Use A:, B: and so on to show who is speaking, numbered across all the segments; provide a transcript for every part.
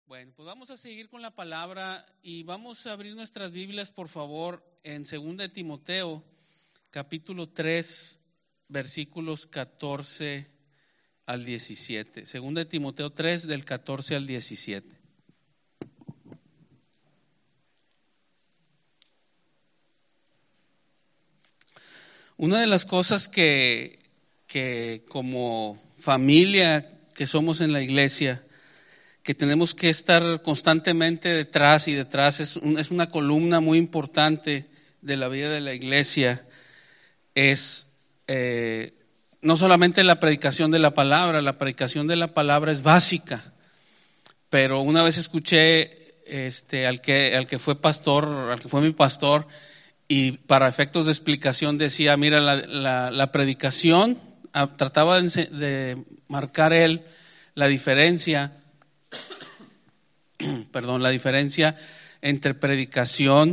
A: Bueno, pues vamos a seguir con la palabra y vamos a abrir nuestras Biblias, por favor, en 2 de Timoteo, capítulo 3, versículos 14 al 17. 2 de Timoteo 3, del 14 al 17. Una de las cosas que como familia que somos en la iglesia, que tenemos que estar constantemente detrás y detrás, es una columna muy importante de la vida de la iglesia, es no solamente la predicación de la palabra es básica, pero una vez escuché al que fue pastor, al que fue mi pastor, y para efectos de explicación decía, mira, la predicación, trataba de marcar él la diferencia entre predicación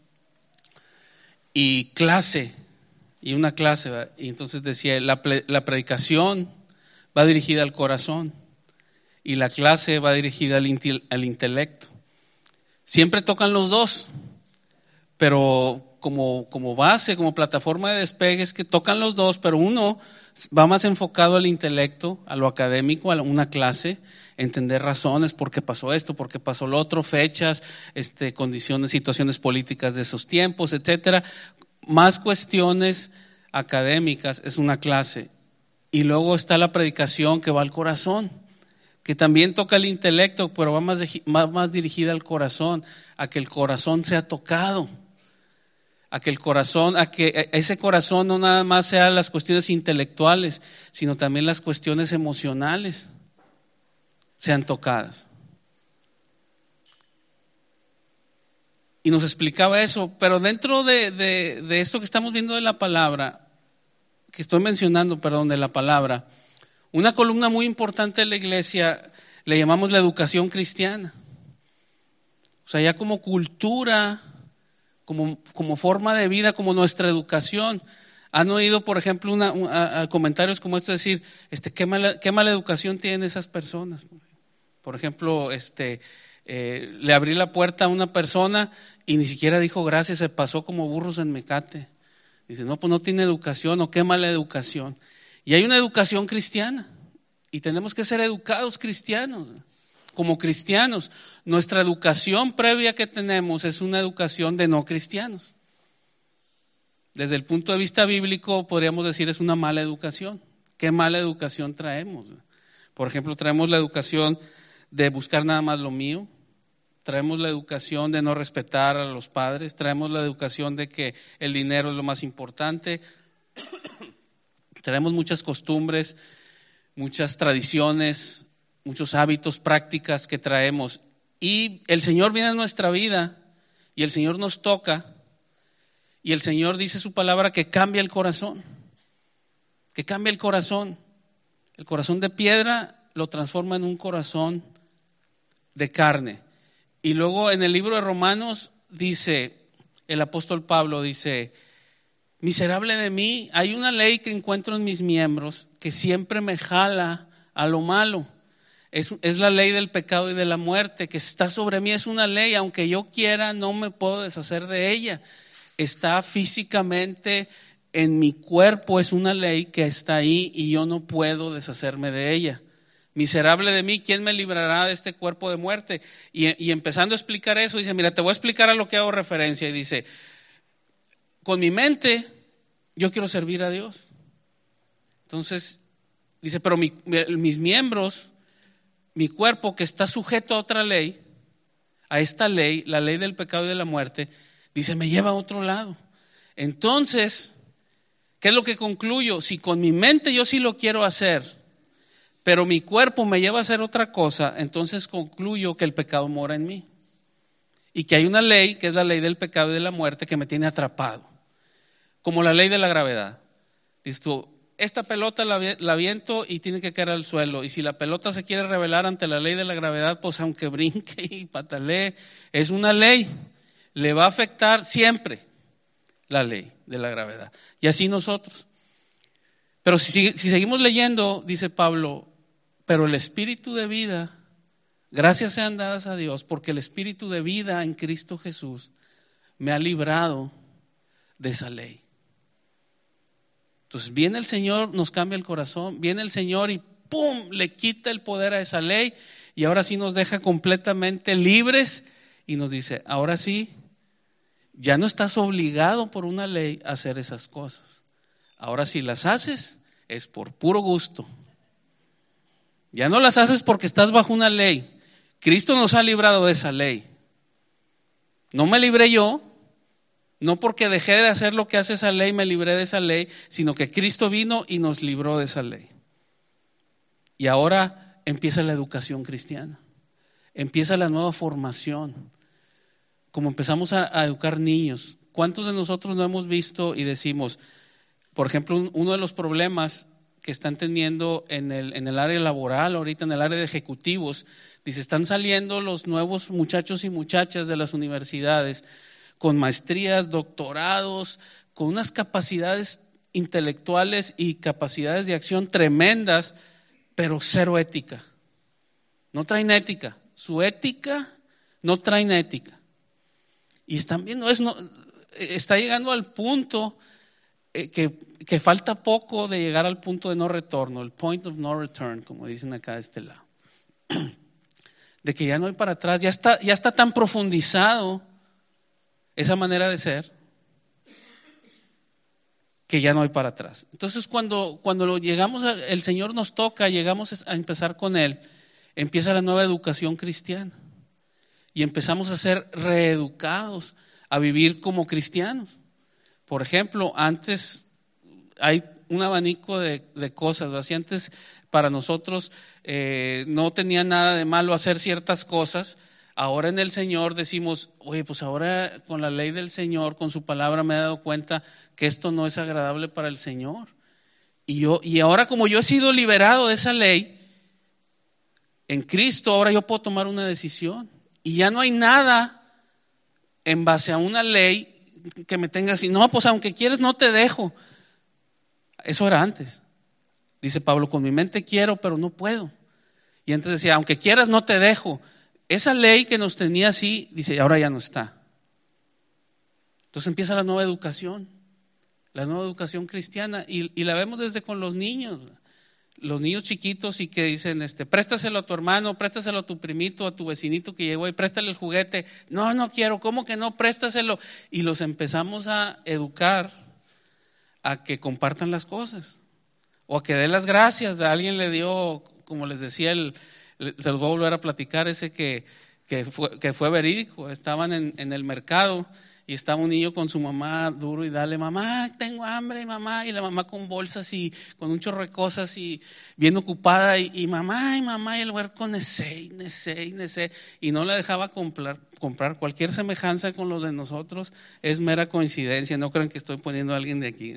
A: y clase, y una clase, ¿verdad? Y entonces decía, la predicación va dirigida al corazón y la clase va dirigida al intelecto. Siempre tocan los dos, pero como base, como plataforma de despegue es que tocan los dos, pero uno va más enfocado al intelecto, a lo académico, a una clase, entender razones, por qué pasó esto, por qué pasó lo otro, fechas, condiciones, situaciones políticas de esos tiempos, etcétera. Más cuestiones académicas es una clase. Y luego está la predicación que va al corazón, que también toca el intelecto, pero va más dirigida al corazón, a que el corazón sea tocado, a que ese corazón no nada más sea las cuestiones intelectuales, sino también las cuestiones emocionales sean tocadas. Y nos explicaba eso, pero dentro de esto que estamos viendo de la palabra, que estoy mencionando, de la palabra, una columna muy importante de la iglesia le llamamos la educación cristiana. O sea, ya como cultura, como forma de vida, como nuestra educación. Han oído, por ejemplo, comentarios como esto, decir, qué mala educación tienen esas personas. Por ejemplo, le abrí la puerta a una persona y ni siquiera dijo gracias, se pasó como burros en mecate. Dice, no, pues no tiene educación, o qué mala educación. Y hay una educación cristiana y tenemos que ser educados cristianos. Como cristianos, nuestra educación previa que tenemos es una educación de no cristianos. Desde el punto de vista bíblico podríamos decir es una mala educación. ¿Qué mala educación traemos? Por ejemplo, traemos la educación de buscar nada más lo mío, traemos la educación de no respetar a los padres, traemos la educación de que el dinero es lo más importante, traemos muchas costumbres, muchas tradiciones, muchos hábitos, prácticas que traemos, y el Señor viene a nuestra vida y el Señor nos toca y el Señor dice su palabra que cambia el corazón, el corazón de piedra lo transforma en un corazón de carne. Y luego en el libro de Romanos dice, el apóstol Pablo dice, miserable de mí, hay una ley que encuentro en mis miembros que siempre me jala a lo malo. Es la ley del pecado y de la muerte que está sobre mí. Es una ley, aunque yo quiera, no me puedo deshacer de ella. Está físicamente en mi cuerpo, es una ley que está ahí y yo no puedo deshacerme de ella. Miserable de mí, ¿quién me librará de este cuerpo de muerte? Y empezando a explicar eso, dice, mira, te voy a explicar a lo que hago referencia. Y dice, con mi mente, yo quiero servir a Dios. Entonces, dice, pero mis miembros, mi cuerpo que está sujeto a otra ley, a esta ley, la ley del pecado y de la muerte, dice, me lleva a otro lado. Entonces, ¿qué es lo que concluyo? Si con mi mente yo sí lo quiero hacer, pero mi cuerpo me lleva a hacer otra cosa, entonces concluyo que el pecado mora en mí. Y que hay una ley, que es la ley del pecado y de la muerte, que me tiene atrapado. Como la ley de la gravedad. Dices tú, esta pelota la aviento y tiene que caer al suelo. Y si la pelota se quiere rebelar ante la ley de la gravedad, pues aunque brinque y patalee, es una ley. Le va a afectar siempre la ley de la gravedad. Y así nosotros. Pero si seguimos leyendo, dice Pablo, pero el espíritu de vida Gracias sean dadas a Dios porque el espíritu de vida en Cristo Jesús me ha librado de esa ley. Entonces viene el Señor, nos cambia el corazón, viene el Señor y ¡pum!, le quita el poder a esa ley y ahora sí nos deja completamente libres y nos dice, ahora sí, ya no estás obligado por una ley a hacer esas cosas. Ahora si las haces es por puro gusto. Ya no las haces porque estás bajo una ley. Cristo nos ha librado de esa ley. No me libré yo, no porque dejé de hacer lo que hace esa ley me libré de esa ley, sino que Cristo vino y nos libró de esa ley. Y ahora empieza la educación cristiana, empieza la nueva formación, como empezamos a educar niños. ¿Cuántos de nosotros no hemos visto y decimos, por ejemplo, uno de los problemas que están teniendo en el área laboral, ahorita en el área de ejecutivos, dice, están saliendo los nuevos muchachos y muchachas de las universidades con maestrías, doctorados, con unas capacidades intelectuales y capacidades de acción tremendas, pero cero ética. No traen ética. Su ética no traen ética. Y están viendo, está llegando al punto que falta poco de llegar al punto de no retorno, el point of no return, como dicen acá de este lado. De que ya no hay para atrás, ya está tan profundizado esa manera de ser que ya no hay para atrás. Entonces cuando llegamos, el Señor nos toca, llegamos a empezar con Él, empieza la nueva educación cristiana y empezamos a ser reeducados a vivir como cristianos. Por ejemplo, antes hay un abanico de cosas, así antes para nosotros no tenía nada de malo hacer ciertas cosas. Ahora en el Señor decimos, oye, pues ahora con la ley del Señor, con su palabra me he dado cuenta que esto no es agradable para el Señor. Y ahora como yo he sido liberado de esa ley, en Cristo ahora yo puedo tomar una decisión. Y ya no hay nada en base a una ley que me tenga así, no, pues aunque quieres no te dejo. Eso era antes. Dice Pablo, con mi mente quiero, pero no puedo. Y antes decía, aunque quieras no te dejo. Esa ley que nos tenía así, dice, ahora ya no está. Entonces empieza la nueva educación cristiana y la vemos desde con los niños chiquitos y que dicen, préstaselo a tu hermano, préstaselo a tu primito, a tu vecinito que llegó y préstale el juguete. No quiero, ¿cómo que no? Préstaselo. Y los empezamos a educar a que compartan las cosas o a que dé las gracias. A alguien le dio, como les decía, se los voy a volver a platicar, ese que fue verídico. Estaban en el mercado y estaba un niño con su mamá duro y dale, mamá, tengo hambre, mamá, y la mamá con bolsas y con un chorro de cosas y bien ocupada y mamá, y el huerco necé, y no le dejaba comprar. Cualquier semejanza con los de nosotros es mera coincidencia, no crean que estoy poniendo a alguien de aquí.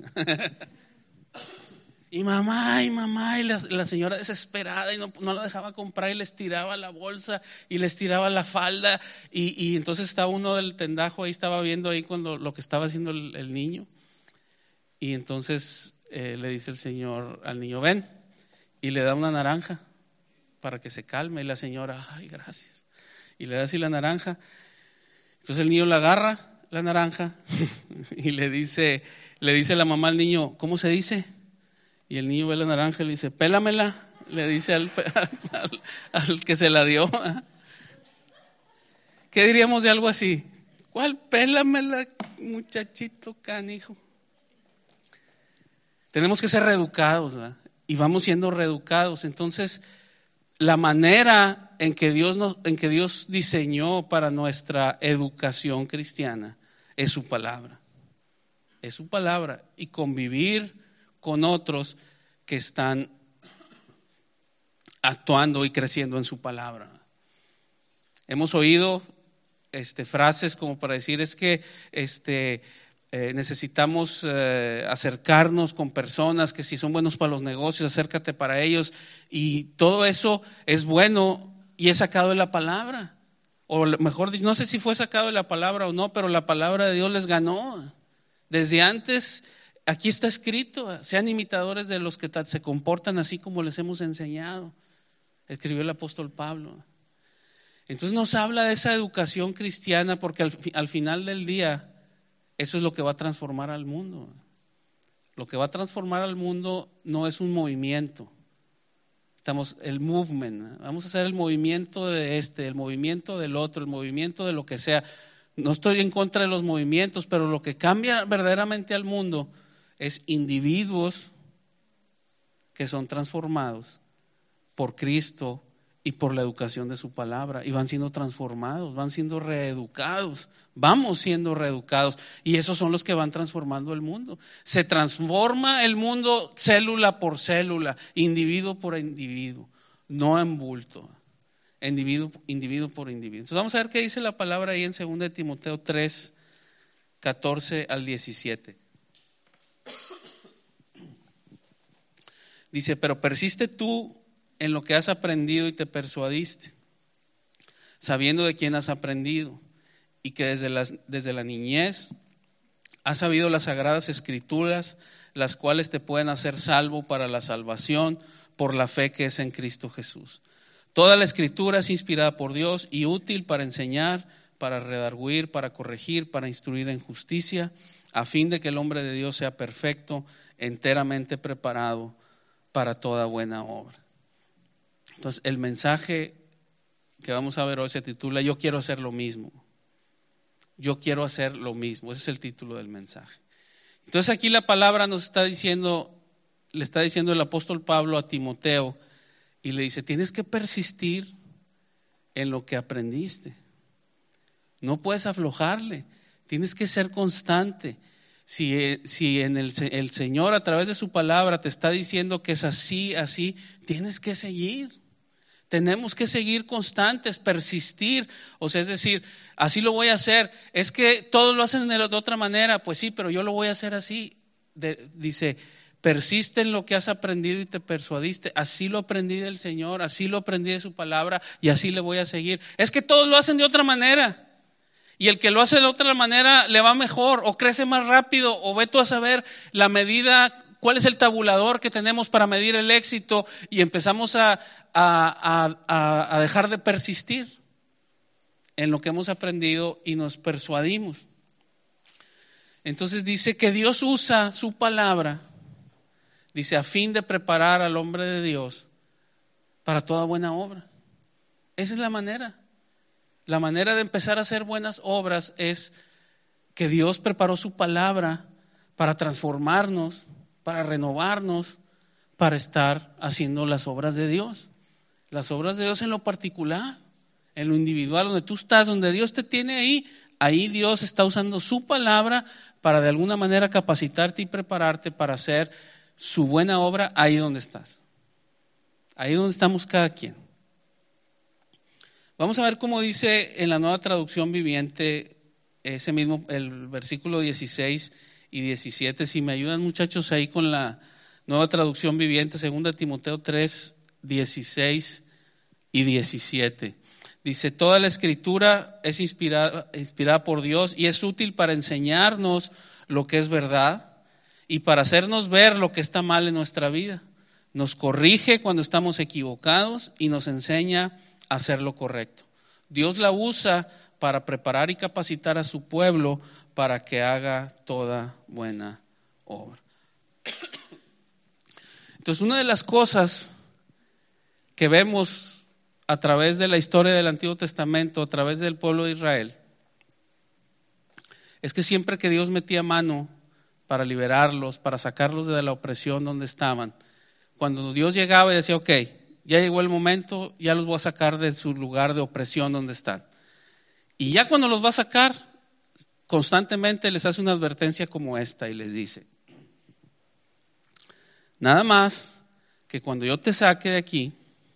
A: Y mamá, y la señora desesperada y no la dejaba comprar y les tiraba la bolsa y les tiraba la falda y entonces estaba uno del tendajo ahí, estaba viendo ahí cuando lo que estaba haciendo el niño y entonces le dice el Señor al niño, ven, y le da una naranja para que se calme y la señora, ay, gracias, y le da así la naranja. Entonces el niño la agarra, la naranja, y le dice la mamá al niño, ¿cómo se dice? Y el niño ve la naranja y le dice, pélamela, le dice al que se la dio. ¿Qué diríamos de algo así? ¿Cuál pélamela, muchachito canijo? Tenemos que ser reeducados, ¿verdad? Y vamos siendo reeducados. Entonces, la manera en que Dios diseñó para nuestra educación cristiana es su palabra. Es su palabra y convivir con otros que están actuando y creciendo en su palabra. Hemos oído frases como para decir es que necesitamos acercarnos con personas que si son buenos para los negocios, acércate para ellos, y todo eso es bueno y es sacado de la palabra, o mejor dicho, no sé si fue sacado de la palabra o no, pero la palabra de Dios les ganó desde antes. Aquí está escrito, sean imitadores de los que se comportan así como les hemos enseñado, escribió el apóstol Pablo. Entonces nos habla de esa educación cristiana porque al final del día eso es lo que va a transformar al mundo. Lo que va a transformar al mundo no es un movimiento. El movement, vamos a hacer el movimiento de el movimiento del otro, el movimiento de lo que sea. No estoy en contra de los movimientos, pero lo que cambia verdaderamente al mundo es individuos que son transformados por Cristo y por la educación de su palabra, y van siendo transformados, van siendo reeducados, vamos siendo reeducados, y esos son los que van transformando el mundo. Se transforma el mundo célula por célula, individuo por individuo, no en bulto, individuo por individuo. Entonces vamos a ver qué dice la palabra ahí en 2 Timoteo 3, 14 al 17. Dice: pero persiste tú en lo que has aprendido y te persuadiste, sabiendo de quién has aprendido, y que desde la niñez has sabido las sagradas escrituras, las cuales te pueden hacer salvo para la salvación por la fe que es en Cristo Jesús. Toda la escritura es inspirada por Dios y útil para enseñar, para redarguir, para corregir, para instruir en justicia, a fin de que el hombre de Dios sea perfecto, enteramente preparado para toda buena obra. Entonces el mensaje que vamos a ver hoy se titula Yo quiero hacer lo mismo. Yo quiero hacer lo mismo. Ese es el título del mensaje. Entonces aquí la palabra nos está diciendo, le está diciendo el apóstol Pablo a Timoteo, y le dice: tienes que persistir en lo que aprendiste. No puedes aflojarle, tienes que ser constante. Si el Señor a través de su palabra te está diciendo que es así, tienes que seguir. Tenemos que seguir constantes, persistir. O sea, es decir, así lo voy a hacer. Es que todos lo hacen de otra manera. Pues sí, pero yo lo voy a hacer así. Dice: persiste en lo que has aprendido y te persuadiste. Así lo aprendí del Señor, así lo aprendí de su palabra y así le voy a seguir. Es que todos lo hacen de otra manera. Y el que lo hace de otra manera le va mejor, o crece más rápido, o ve tú a saber la medida, cuál es el tabulador que tenemos para medir el éxito, y empezamos a dejar de persistir en lo que hemos aprendido y nos persuadimos. Entonces dice que Dios usa su palabra, dice, a fin de preparar al hombre de Dios para toda buena obra. Esa es la manera. La manera de empezar a hacer buenas obras es que Dios preparó su palabra para transformarnos, para renovarnos, para estar haciendo las obras de Dios. Las obras de Dios en lo particular, en lo individual, donde tú estás, donde Dios te tiene ahí Dios está usando su palabra para de alguna manera capacitarte y prepararte para hacer su buena obra ahí donde estás. Ahí donde estamos cada quien. Vamos a ver cómo dice en la Nueva Traducción Viviente ese mismo, el versículo 16 y 17. Si me ayudan, muchachos, ahí con la Nueva Traducción Viviente, 2 Timoteo 3, 16 y 17. Dice: toda la escritura es inspirada por Dios y es útil para enseñarnos lo que es verdad y para hacernos ver lo que está mal en nuestra vida. Nos corrige cuando estamos equivocados y nos enseña a hacer lo correcto. Dios la usa para preparar y capacitar a su pueblo para que haga toda buena obra. Entonces, una de las cosas que vemos a través de la historia del Antiguo Testamento, a través del pueblo de Israel, es que siempre que Dios metía mano para liberarlos, para sacarlos de la opresión donde estaban, cuando Dios llegaba y decía: ok, ya llegó el momento, ya los voy a sacar de su lugar de opresión donde están. Y ya cuando los va a sacar, constantemente les hace una advertencia como esta y les dice: nada más que cuando yo te saque de aquí,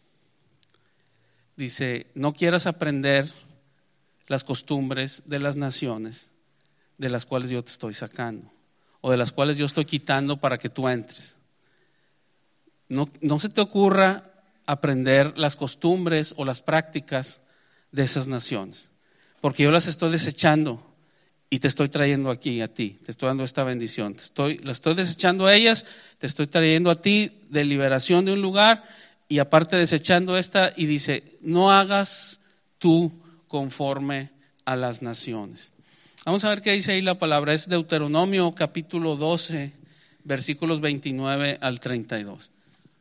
A: dice, no quieras aprender las costumbres de las naciones de las cuales yo te estoy sacando, o de las cuales yo estoy quitando para que tú entres. No se te ocurra aprender las costumbres o las prácticas de esas naciones, porque yo las estoy desechando y te estoy trayendo aquí a ti, te estoy dando esta bendición, las estoy desechando a ellas, te estoy trayendo a ti de liberación de un lugar, y aparte desechando esta, y dice: no hagas tú conforme a las naciones. Vamos a ver qué dice ahí la palabra. Es Deuteronomio capítulo 12, versículos 29 al 32.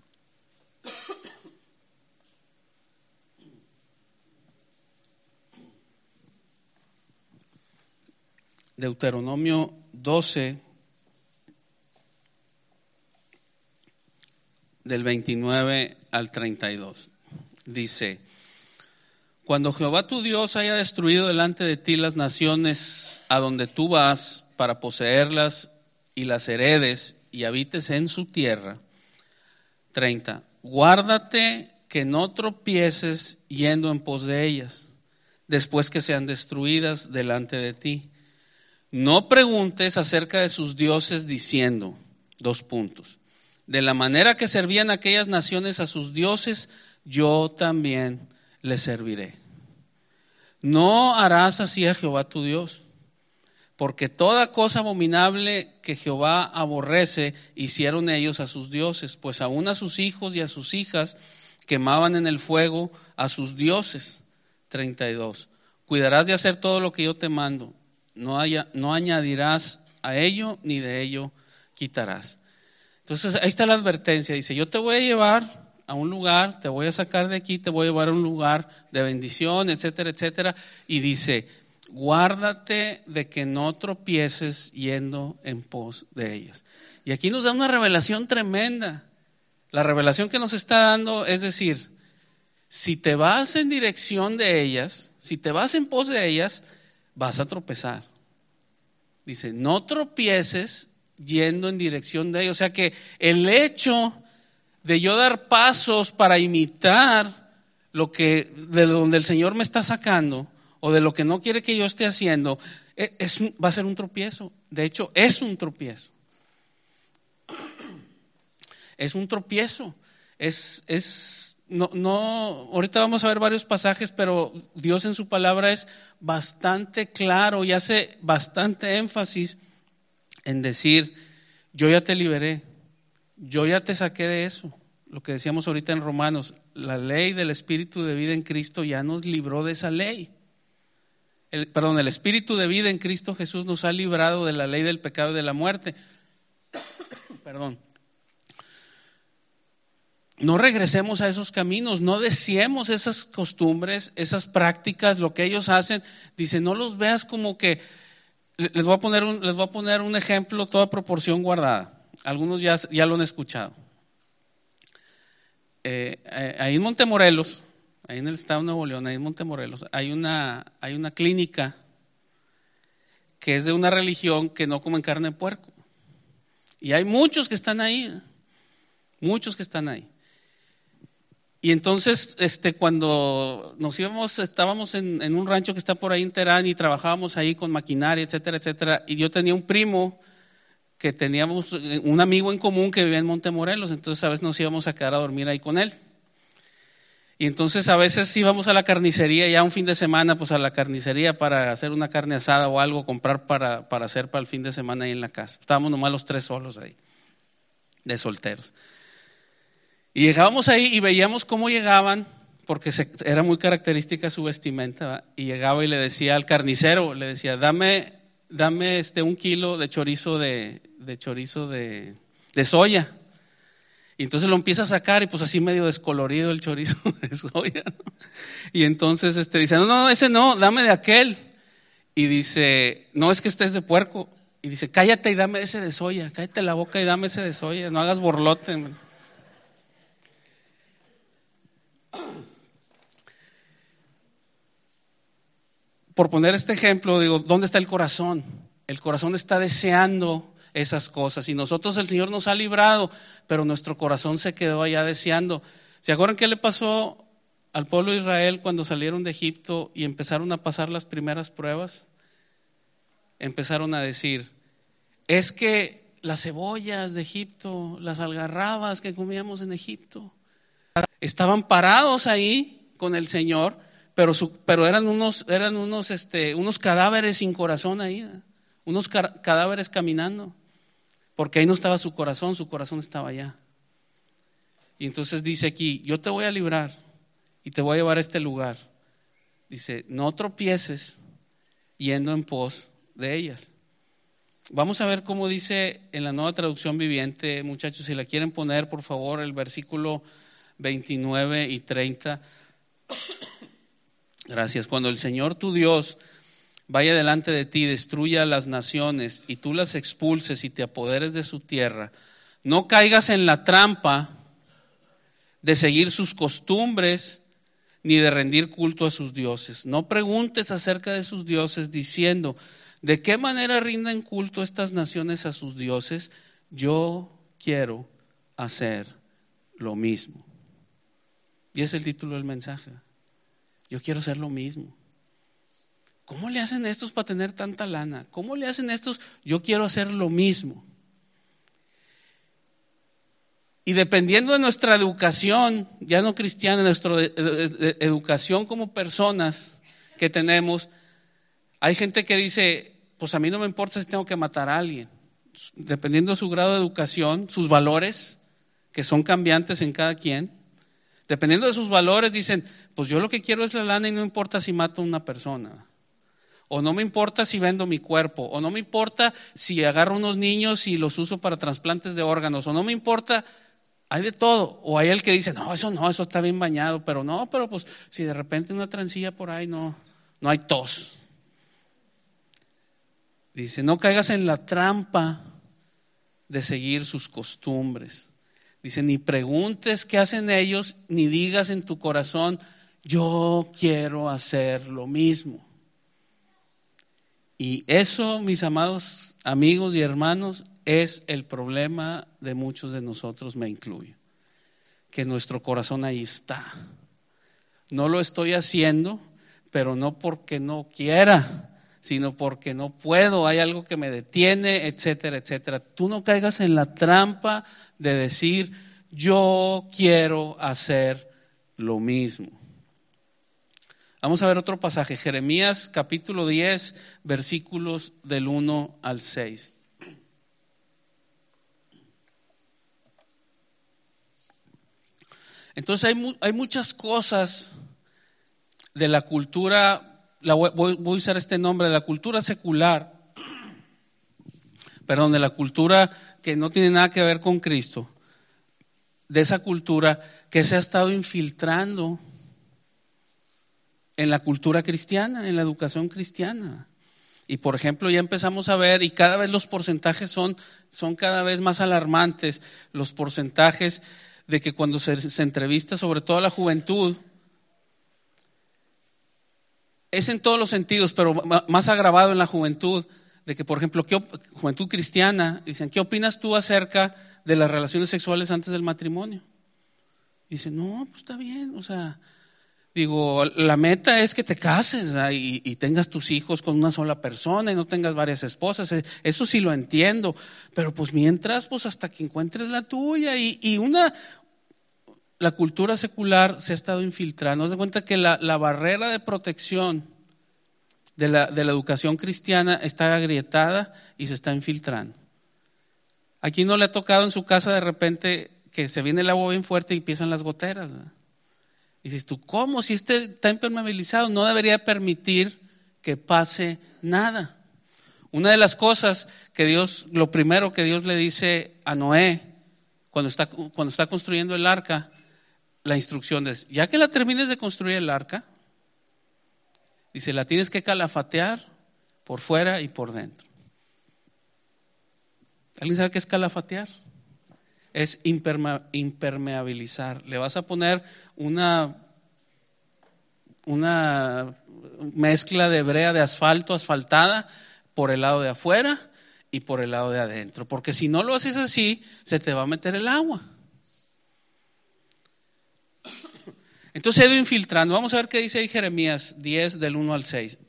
A: Deuteronomio 12, del 29 al 32. Dice: cuando Jehová tu Dios haya destruido delante de ti las naciones a donde tú vas para poseerlas y las heredes y habites en su tierra. 30. Guárdate que no tropieces yendo en pos de ellas, después que sean destruidas delante de ti. No preguntes acerca de sus dioses diciendo, de la manera que servían aquellas naciones a sus dioses, yo también les serviré. No harás así a Jehová tu Dios, porque toda cosa abominable que Jehová aborrece hicieron ellos a sus dioses, pues aún a sus hijos y a sus hijas quemaban en el fuego a sus dioses. 32. Cuidarás de hacer todo lo que yo te mando. No añadirás a ello, ni de ello quitarás. Entonces ahí está la advertencia. Dice: yo te voy a llevar a un lugar, te voy a sacar de aquí, te voy a llevar a un lugar de bendición, etcétera, etcétera. Y dice: guárdate de que no tropieces yendo en pos de ellas. Y aquí nos da una revelación tremenda. La revelación que nos está dando es decir, si te vas en dirección de ellas, si te vas en pos de ellas, vas a tropezar. Dice: no tropieces yendo en dirección de ellos. O sea que el hecho de yo dar pasos para imitar lo que de donde el Señor me está sacando o de lo que no quiere que yo esté haciendo, va a ser un tropiezo. De hecho, es un tropiezo. Es un tropiezo. No, ahorita vamos a ver varios pasajes, pero Dios en su palabra es bastante claro y hace bastante énfasis en decir: yo ya te liberé, yo ya te saqué de eso. Lo que decíamos ahorita en Romanos, la ley del Espíritu de vida en Cristo ya nos libró de esa ley. El Espíritu de vida en Cristo Jesús nos ha librado de la ley del pecado y de la muerte. Perdón. No regresemos a esos caminos, no deseemos esas costumbres, esas prácticas, lo que ellos hacen. Dice: no los veas como que, les voy a poner un ejemplo, toda proporción guardada. Algunos ya lo han escuchado. Ahí en Montemorelos, ahí en el estado de Nuevo León, ahí en Montemorelos, hay una clínica que es de una religión que no comen carne de puerco. Y hay muchos que están ahí, Y entonces, cuando nos íbamos, estábamos en un rancho que está por ahí en Terán y trabajábamos ahí con maquinaria, etcétera, etcétera. Y yo tenía un primo que teníamos un amigo en común que vivía en Montemorelos, entonces a veces nos íbamos a quedar a dormir ahí con él. Y entonces a veces íbamos a la carnicería, ya un fin de semana, pues a la carnicería para hacer una carne asada o algo, comprar para hacer para el fin de semana ahí en la casa. Estábamos nomás los tres solos ahí, de solteros. Y llegábamos ahí y veíamos cómo llegaban, porque era muy característica su vestimenta, ¿verdad? Y llegaba y le decía al carnicero, le decía: dame 1 kilo de chorizo de soya. Y entonces lo empieza a sacar y pues así medio descolorido el chorizo de soya, ¿no? Y entonces dice: no, ese no, dame de aquel. Y dice: no, es que este es de puerco. Y dice: cállate y dame ese de soya, cállate la boca y dame ese de soya, no hagas borlote, man. Por poner este ejemplo, digo, ¿dónde está el corazón? El corazón está deseando esas cosas y nosotros, el Señor nos ha librado, pero nuestro corazón se quedó allá deseando. ¿Se acuerdan qué le pasó al pueblo de Israel cuando salieron de Egipto y empezaron a pasar las primeras pruebas? Empezaron a decir: es que las cebollas de Egipto, las algarrabas que comíamos en Egipto, estaban parados ahí con el Señor, pero eran unos cadáveres sin corazón ahí, unos cadáveres caminando, porque ahí no estaba su corazón estaba allá. Y entonces dice aquí: yo te voy a librar y te voy a llevar a este lugar Dice, no tropieces yendo en pos de ellas. Vamos a ver cómo dice en la Nueva Traducción Viviente, muchachos, si la quieren poner, por favor, el versículo 29 y 30. Gracias. Cuando el Señor tu Dios vaya delante de ti, destruya las naciones y tú las expulses y te apoderes de su tierra, no caigas en la trampa de seguir sus costumbres ni de rendir culto a sus dioses. No preguntes acerca de sus dioses diciendo, ¿de qué manera rinden culto estas naciones a sus dioses? Yo quiero hacer lo mismo. Y es el título del mensaje. Yo quiero hacer lo mismo. ¿Cómo le hacen estos para tener tanta lana? ¿Cómo le hacen estos? Yo quiero hacer lo mismo. Y dependiendo de nuestra educación, ya no cristiana, nuestra educación como personas que tenemos, hay gente que dice, pues a mí no me importa si tengo que matar a alguien. Dependiendo de su grado de educación, sus valores, que son cambiantes en cada quien, dependiendo de sus valores dicen, pues yo lo que quiero es la lana y no importa si mato a una persona. O no me importa si vendo mi cuerpo, o no me importa si agarro unos niños y los uso para trasplantes de órganos, o no me importa, hay de todo. O hay el que dice, no, eso está bien bañado, pero pues si de repente una transilla por ahí no hay tos. Dice, no caigas en la trampa de seguir sus costumbres. Dice, ni preguntes qué hacen ellos, ni digas en tu corazón, yo quiero hacer lo mismo. Y eso, mis amados amigos y hermanos, es el problema de muchos de nosotros, me incluyo, que nuestro corazón ahí está. No lo estoy haciendo, pero no porque no quiera, sino porque no puedo, hay algo que me detiene, etcétera, etcétera. Tú no caigas en la trampa de decir, yo quiero hacer lo mismo. Vamos a ver otro pasaje, Jeremías capítulo 10, versículos del 1 al 6. Entonces hay muchas cosas de la cultura, voy a usar este nombre, de la cultura secular, de la cultura que no tiene nada que ver con Cristo, de esa cultura que se ha estado infiltrando en la cultura cristiana, en la educación cristiana. Y por ejemplo ya empezamos a ver, y cada vez los porcentajes son cada vez más alarmantes, los porcentajes de que cuando se entrevista sobre todo a la juventud, es en todos los sentidos, pero más agravado en la juventud, de que por ejemplo, juventud cristiana, dicen, ¿qué opinas tú acerca de las relaciones sexuales antes del matrimonio? Dicen, no, pues está bien, la meta es que te cases y tengas tus hijos con una sola persona y no tengas varias esposas, eso sí lo entiendo, pero pues mientras, pues hasta que encuentres la tuya la cultura secular se ha estado infiltrando. Haz de cuenta que la barrera de protección de la educación cristiana está agrietada y se está infiltrando. Aquí no le ha tocado en su casa de repente que se viene el agua bien fuerte y empiezan las goteras, ¿verdad? Y dices tú, ¿cómo? Si está impermeabilizado, no debería permitir que pase nada. Una de las cosas lo primero que Dios le dice a Noé cuando está construyendo el arca, la instrucción es, ya que la termines de construir el arca, dice, la tienes que calafatear por fuera y por dentro. ¿Alguien sabe qué es calafatear? Es impermeabilizar. Le vas a poner una mezcla de brea de asfalto, asfaltada, por el lado de afuera y por el lado de adentro. Porque si no lo haces así, se te va a meter el agua. Entonces se ha ido infiltrando. Vamos a ver qué dice ahí Jeremías 10 del 1 al 6.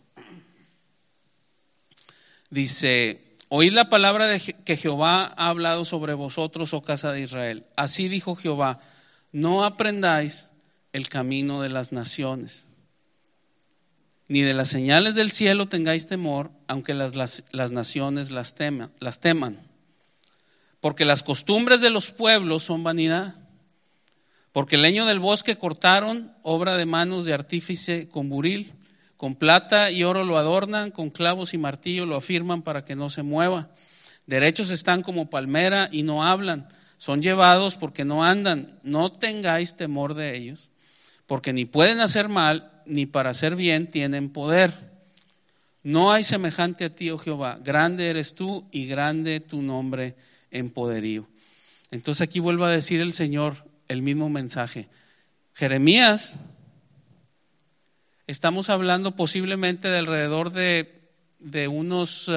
A: Dice, oíd la palabra que Jehová ha hablado sobre vosotros, oh casa de Israel. Así dijo Jehová, no aprendáis el camino de las naciones, ni de las señales del cielo tengáis temor, aunque las naciones las teman. Porque las costumbres de los pueblos son vanidad. Porque el leño del bosque cortaron, obra de manos de artífice con buril, Con plata y oro lo adornan, con clavos y martillo lo afirman para que no se mueva. Derechos están como palmera y no hablan, son llevados porque no andan. No tengáis temor de ellos, porque ni pueden hacer mal, ni para hacer bien tienen poder. No hay semejante a ti, oh Jehová, grande eres tú y grande tu nombre en poderío. Entonces aquí vuelve a decir el Señor el mismo mensaje. Jeremías, estamos hablando posiblemente de alrededor de unos,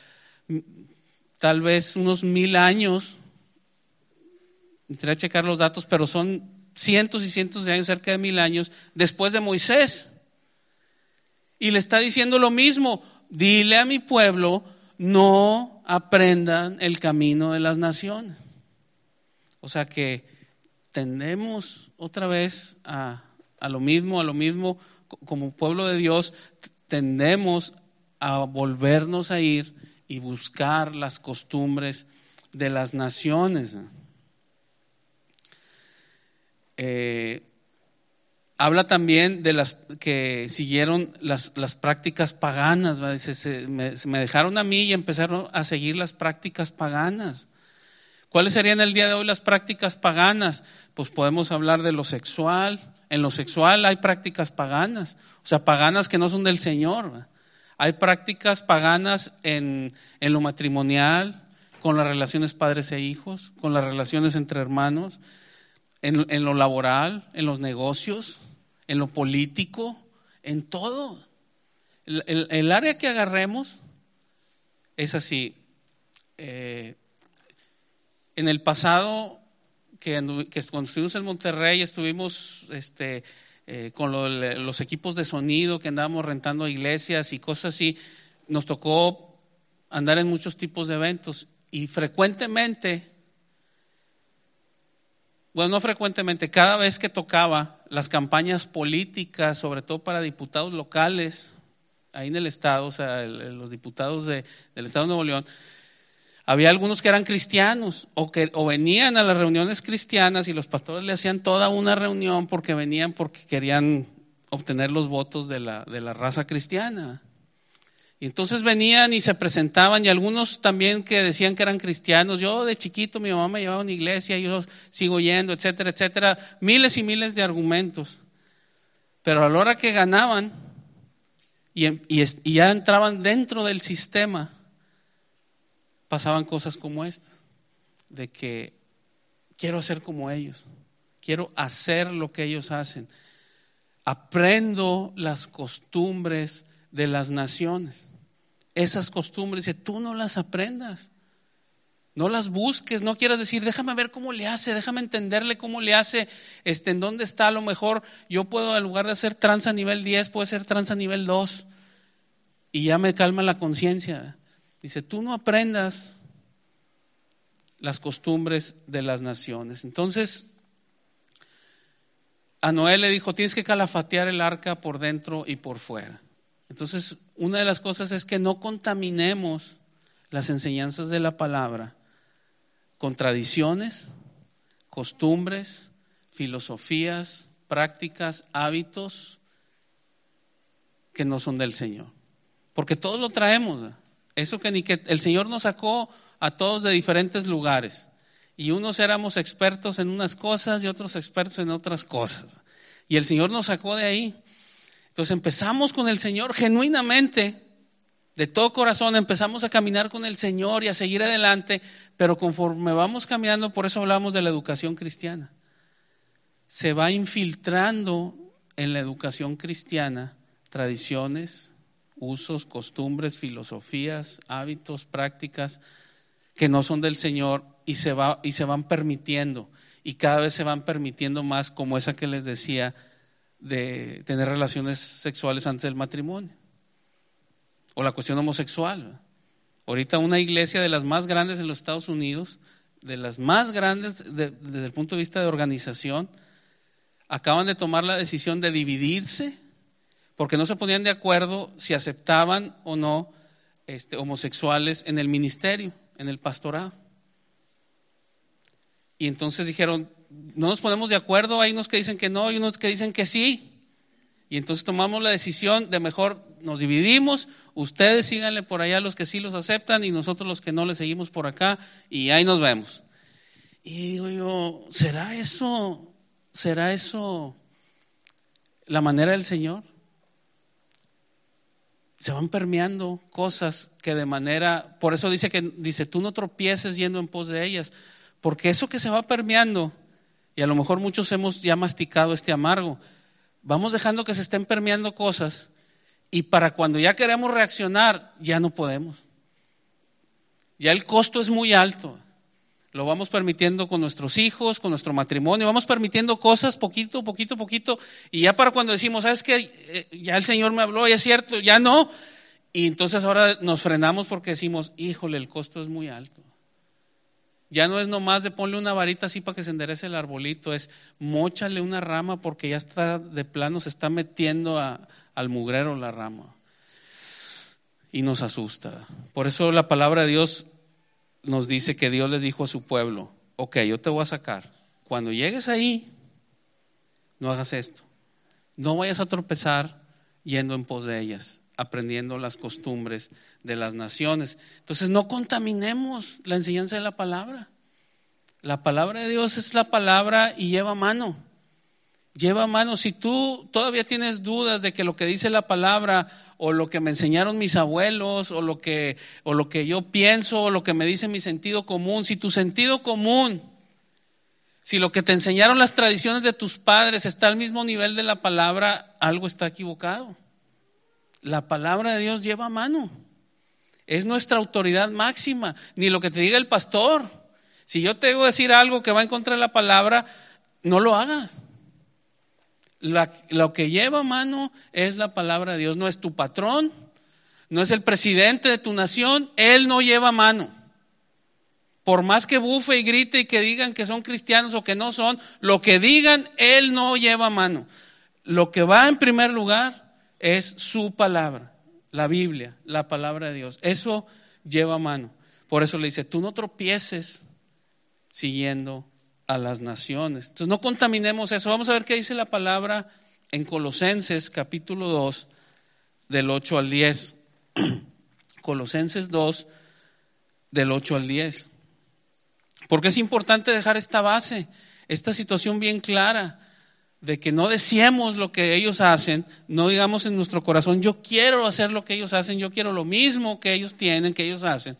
A: tal vez unos 1000 años, necesitaría checar los datos, pero son cientos y cientos de años, cerca de 1000 años, después de Moisés. Y le está diciendo lo mismo, dile a mi pueblo, no aprendan el camino de las naciones. O sea que tendemos otra vez a lo mismo, como pueblo de Dios, tendemos a volvernos a ir y buscar las costumbres de las naciones. Habla también de las que siguieron las prácticas paganas. Dice, me dejaron a mí y empezaron a seguir las prácticas paganas. ¿Cuáles serían el día de hoy las prácticas paganas? Pues podemos hablar de lo sexual. En lo sexual hay prácticas paganas, o sea, paganas que no son del Señor. Hay prácticas paganas en lo matrimonial, con las relaciones padres e hijos, con las relaciones entre hermanos, en lo laboral, en los negocios, en lo político, en todo. El área que agarremos es así. En el pasado, que cuando estuvimos en Monterrey, estuvimos con los equipos de sonido que andábamos rentando iglesias y cosas así, nos tocó andar en muchos tipos de eventos y frecuentemente, bueno, no frecuentemente, cada vez que tocaba las campañas políticas, sobre todo para diputados locales, ahí en el estado, o sea, los diputados del estado de Nuevo León, había algunos que eran cristianos o venían a las reuniones cristianas y los pastores le hacían toda una reunión porque venían porque querían obtener los votos de la raza cristiana. Y entonces venían y se presentaban, y algunos también que decían que eran cristianos. Yo de chiquito mi mamá me llevaba a una iglesia, yo sigo yendo, etcétera, etcétera. Miles y miles de argumentos. Pero a la hora que ganaban y ya entraban dentro del sistema, pasaban cosas como estas, de que quiero ser como ellos, quiero hacer lo que ellos hacen, aprendo las costumbres de las naciones. Esas costumbres, dice, tú no las aprendas, no las busques, no quieras decir, déjame ver cómo le hace, déjame entenderle cómo le hace, en dónde está. A lo mejor yo puedo, en lugar de hacer trans a nivel 10, puedo hacer trans a nivel 2 y ya me calma la conciencia. Dice, tú no aprendas las costumbres de las naciones. Entonces, a Noé le dijo, tienes que calafatear el arca por dentro y por fuera. Entonces, una de las cosas es que no contaminemos las enseñanzas de la palabra con tradiciones, costumbres, filosofías, prácticas, hábitos que no son del Señor. Porque todos lo traemos. Eso que el Señor nos sacó a todos de diferentes lugares, y unos éramos expertos en unas cosas y otros expertos en otras cosas, y el Señor nos sacó de ahí. Entonces empezamos con el Señor genuinamente, de todo corazón, empezamos a caminar con el Señor y a seguir adelante, pero conforme vamos caminando, por eso hablamos de la educación cristiana, se va infiltrando en la educación cristiana tradiciones, usos, costumbres, filosofías, hábitos, prácticas que no son del Señor, y se van permitiendo, y cada vez se van permitiendo más, como esa que les decía de tener relaciones sexuales antes del matrimonio, o la cuestión homosexual. Ahorita una iglesia de las más grandes en los Estados Unidos, de las más grandes desde el punto de vista de organización, acaban de tomar la decisión de dividirse porque no se ponían de acuerdo si aceptaban o no homosexuales en el ministerio, en el pastorado. Y entonces dijeron, no nos ponemos de acuerdo, hay unos que dicen que no y unos que dicen que sí. Y entonces tomamos la decisión de mejor nos dividimos, ustedes síganle por allá los que sí los aceptan y nosotros los que no les seguimos por acá y ahí nos vemos. Y digo yo, ¿será eso la manera del Señor? Se van permeando cosas que de manera, por eso dice tú no tropieces yendo en pos de ellas, porque eso que se va permeando, y a lo mejor muchos hemos ya masticado este amargo, vamos dejando que se estén permeando cosas y para cuando ya queremos reaccionar, ya no podemos. Ya el costo es muy alto. Lo vamos permitiendo con nuestros hijos, con nuestro matrimonio, vamos permitiendo cosas poquito, y ya para cuando decimos, ¿sabes qué? Ya el Señor me habló, ya es cierto, ya no. Y entonces ahora nos frenamos porque decimos, híjole, el costo es muy alto. Ya no es nomás de ponle una varita así para que se enderece el arbolito, es móchale una rama porque ya está de plano, se está metiendo al mugrero la rama. Y nos asusta. Por eso la palabra de Dios nos dice que Dios les dijo a su pueblo, ok, yo te voy a sacar. Cuando llegues ahí, no hagas esto. No vayas a tropezar yendo en pos de ellas, aprendiendo las costumbres de las naciones. Entonces no contaminemos la enseñanza de la palabra. La palabra de Dios es la palabra y lleva mano. Lleva mano. Si tú todavía tienes dudas de que lo que dice la palabra o lo que me enseñaron mis abuelos o lo que yo pienso o lo que me dice mi sentido común, si tu sentido común, si lo que te enseñaron las tradiciones de tus padres está al mismo nivel de la palabra, algo está equivocado. La palabra de Dios lleva mano. Es nuestra autoridad máxima. Ni lo que te diga el pastor. Si yo te digo decir algo que va en contra de la palabra, no lo hagas. Lo que lleva mano es la palabra de Dios. No es tu patrón, no es el presidente de tu nación. Él no lleva mano. Por más que bufe y grite y que digan que son cristianos o que no son, lo que digan, él no lleva mano. Lo que va en primer lugar es su palabra, la Biblia, la palabra de Dios. Eso lleva mano. Por eso le dice, tú no tropieces siguiendo a las naciones. Entonces no contaminemos eso. Vamos a ver qué dice la palabra en Colosenses capítulo 2 del 8 al 10. Colosenses 2 del 8 al 10. Porque es importante dejar esta base, esta situación bien clara de que no deseemos lo que ellos hacen, no digamos en nuestro corazón, yo quiero hacer lo que ellos hacen, yo quiero lo mismo que ellos tienen, que ellos hacen.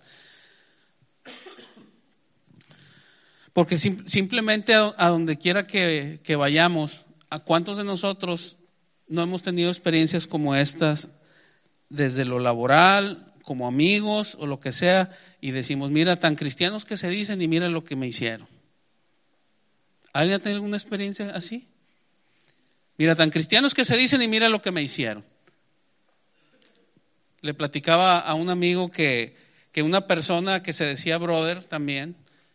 A: Porque simplemente a donde quiera que vayamos, ¿a cuántos de nosotros no hemos tenido experiencias como estas desde lo laboral, como amigos o lo que sea, y decimos, mira, tan cristianos que se dicen y mira lo que me hicieron? ¿Alguien ha tenido alguna experiencia así? Mira, tan cristianos que se dicen y mira lo que me hicieron. Le platicaba a un amigo que una persona que se decía brother también,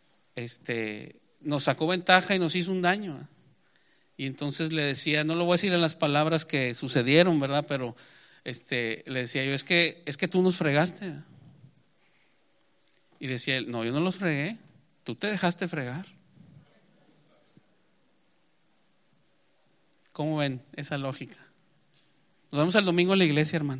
A: nos sacó ventaja y nos hizo un daño. Y entonces le decía, no lo voy a decir en las palabras que sucedieron, ¿verdad? Pero le decía yo, es que tú nos fregaste. Y decía él, no, yo no los fregué, tú te dejaste fregar. ¿Cómo ven esa lógica? Nos vemos el domingo en la iglesia, hermano.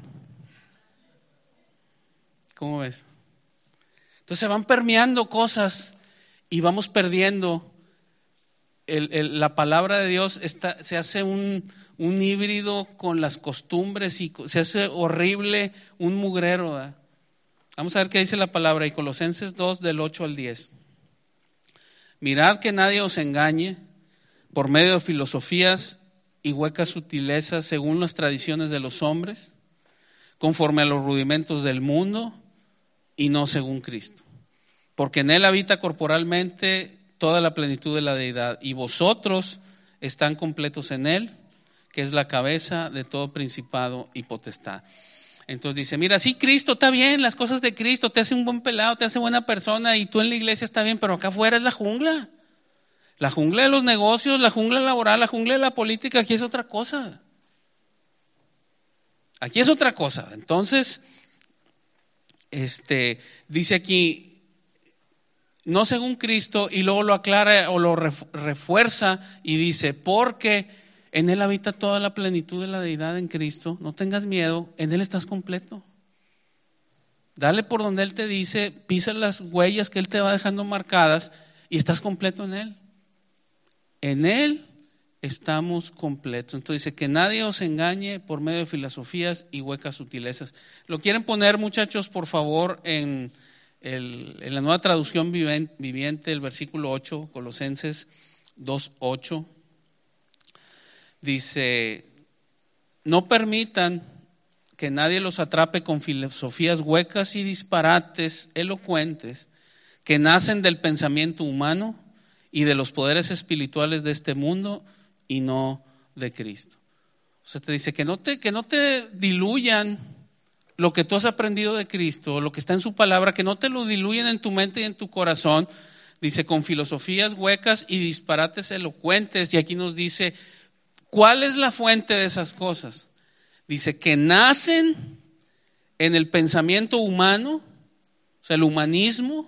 A: ¿Cómo ves? Entonces se van permeando cosas y vamos perdiendo. La palabra de Dios se hace un híbrido con las costumbres y se hace horrible, un mugrero, ¿verdad? Vamos a ver qué dice la palabra. Y Colosenses 2 del 8 al 10. Mirad que nadie os engañe por medio de filosofías y huecas sutilezas según las tradiciones de los hombres, conforme a los rudimentos del mundo y no según Cristo. Porque en él habita corporalmente toda la plenitud de la deidad, y vosotros están completos en él, que es la cabeza de todo principado y potestad. Entonces dice, mira, sí, Cristo está bien, las cosas de Cristo, te hace un buen pelado, te hace buena persona, y tú en la iglesia está bien, pero acá afuera es la jungla de los negocios, la jungla laboral, la jungla de la política. Aquí es otra cosa. Aquí es otra cosa. Entonces, dice aquí, no según Cristo, y luego lo aclara o lo refuerza y dice, porque En Él habita toda la plenitud de la deidad en Cristo. No tengas miedo, en Él estás completo. Dale por donde Él te dice, pisa las huellas que Él te va dejando marcadas y estás completo en Él. En Él estamos completos. Entonces dice que nadie os engañe por medio de filosofías y huecas sutilezas. Lo quieren poner, muchachos, por favor, en la nueva traducción viviente, el versículo 8, Colosenses 2:8. Dice: no permitan que nadie los atrape con filosofías huecas y disparates elocuentes que nacen del pensamiento humano y de los poderes espirituales de este mundo y no de Cristo. O sea, te dice que no te diluyan lo que tú has aprendido de Cristo, lo que está en su palabra, que no te lo diluyan en tu mente y en tu corazón. Dice con filosofías huecas y disparates elocuentes, y aquí nos dice ¿cuál es la fuente de esas cosas? Dice que nacen en el pensamiento humano, o sea, el humanismo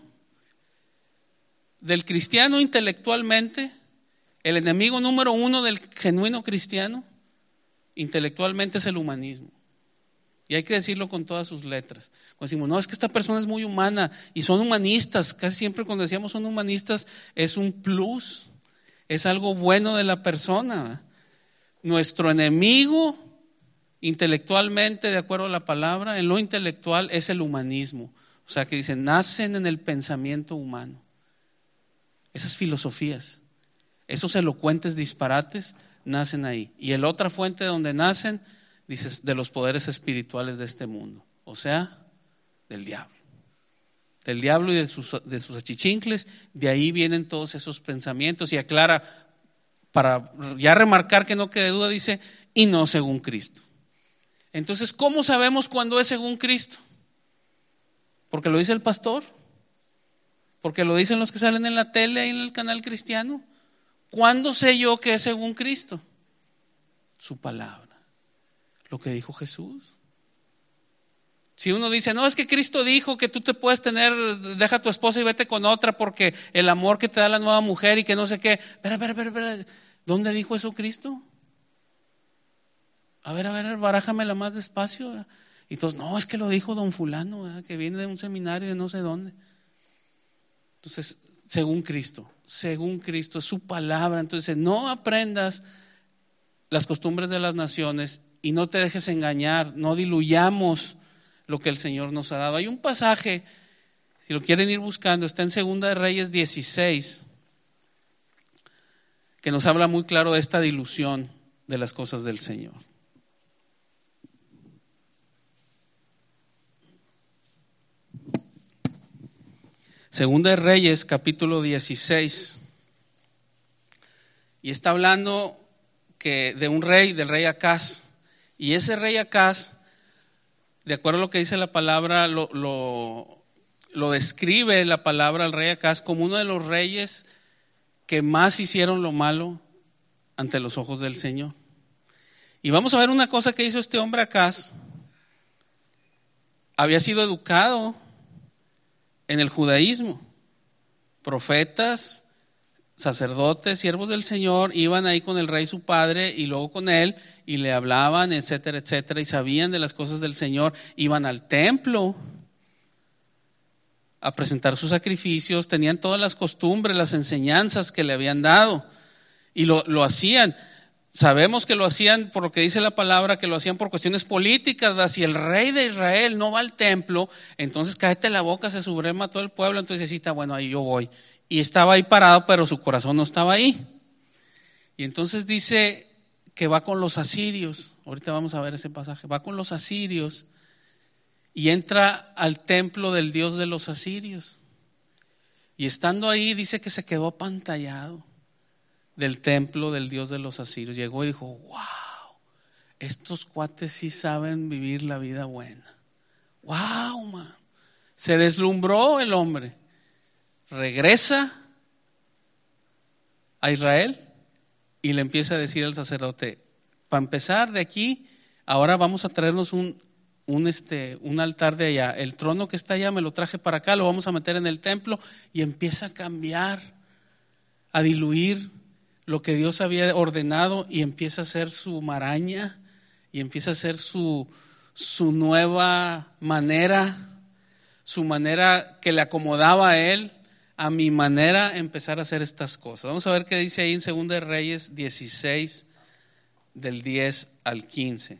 A: del cristiano intelectualmente. El enemigo número uno del genuino cristiano intelectualmente es el humanismo. Y hay que decirlo con todas sus letras. Cuando decimos, no, es que esta persona es muy humana y son humanistas, casi siempre cuando decíamos son humanistas es un plus, es algo bueno de la persona. Nuestro enemigo intelectualmente, de acuerdo a la palabra, en lo intelectual es el humanismo. O sea que dicen, nacen en el pensamiento humano. Esas filosofías, esos elocuentes disparates nacen ahí. Y la otra fuente de donde nacen, dices, de los poderes espirituales de este mundo. O sea, del diablo. Del diablo y de sus achichincles, de ahí vienen todos esos pensamientos. Y aclara, para ya remarcar que no quede duda, dice, y no según Cristo. Entonces, ¿cómo sabemos cuándo es según Cristo? Porque lo dice el pastor, porque lo dicen los que salen en la tele y en el canal cristiano. ¿Cuándo sé yo que es según Cristo? Su palabra, lo que dijo Jesús. Si uno dice, no, es que Cristo dijo que tú te puedes tener, deja a tu esposa y vete con otra porque el amor que te da la nueva mujer y que no sé qué. Espera, ¿dónde dijo eso Cristo? A ver, barájamela más despacio. Y todos, no, es que lo dijo don fulano, que viene de un seminario de no sé dónde. Entonces, según Cristo, es su palabra. Entonces, no aprendas las costumbres de las naciones y no te dejes engañar, no diluyamos lo que el Señor nos ha dado. Hay un pasaje, si lo quieren ir buscando, está en 2 de Reyes 16, que nos habla muy claro de esta dilución de las cosas del Señor. Segunda de Reyes, capítulo 16. Y está hablando de un rey, del rey Acaz. Y ese rey Acaz, de acuerdo a lo que dice la palabra, lo describe la palabra al rey Acaz como uno de los reyes que más hicieron lo malo ante los ojos del Señor. Y vamos a ver una cosa que hizo este hombre Acaz. Había sido educado en el judaísmo. Profetas, sacerdotes, siervos del Señor iban ahí con el rey su padre y luego con él y le hablaban, etcétera, etcétera, y sabían de las cosas del Señor. Iban al templo a presentar sus sacrificios, tenían todas las costumbres, las enseñanzas que le habían dado y lo hacían. Sabemos que lo hacían por lo que dice la palabra, que lo hacían por cuestiones políticas. Si el rey de Israel no va al templo, entonces cállate la boca, se subleva todo el pueblo. Entonces sí, está bueno, ahí yo voy. Y estaba ahí parado, pero su corazón no estaba ahí. Y entonces dice que va con los asirios. Ahorita vamos a ver ese pasaje. Va con los asirios y entra al templo del dios de los asirios. Y estando ahí dice que se quedó apantallado del templo del dios de los asirios. Llegó y dijo, wow, estos cuates sí saben vivir la vida buena. Wow, man. Se deslumbró el hombre. Regresa a Israel y le empieza a decir al sacerdote, para empezar de aquí, ahora vamos a traernos un altar de allá. El trono que está allá me lo traje para acá, lo vamos a meter en el templo. Y empieza a cambiar, a diluir lo que Dios había ordenado y empieza a hacer su maraña y empieza a hacer su nueva manera, su manera que le acomodaba a él, a mi manera empezar a hacer estas cosas. Vamos a ver qué dice ahí en 2 de Reyes 16, del 10 al 15.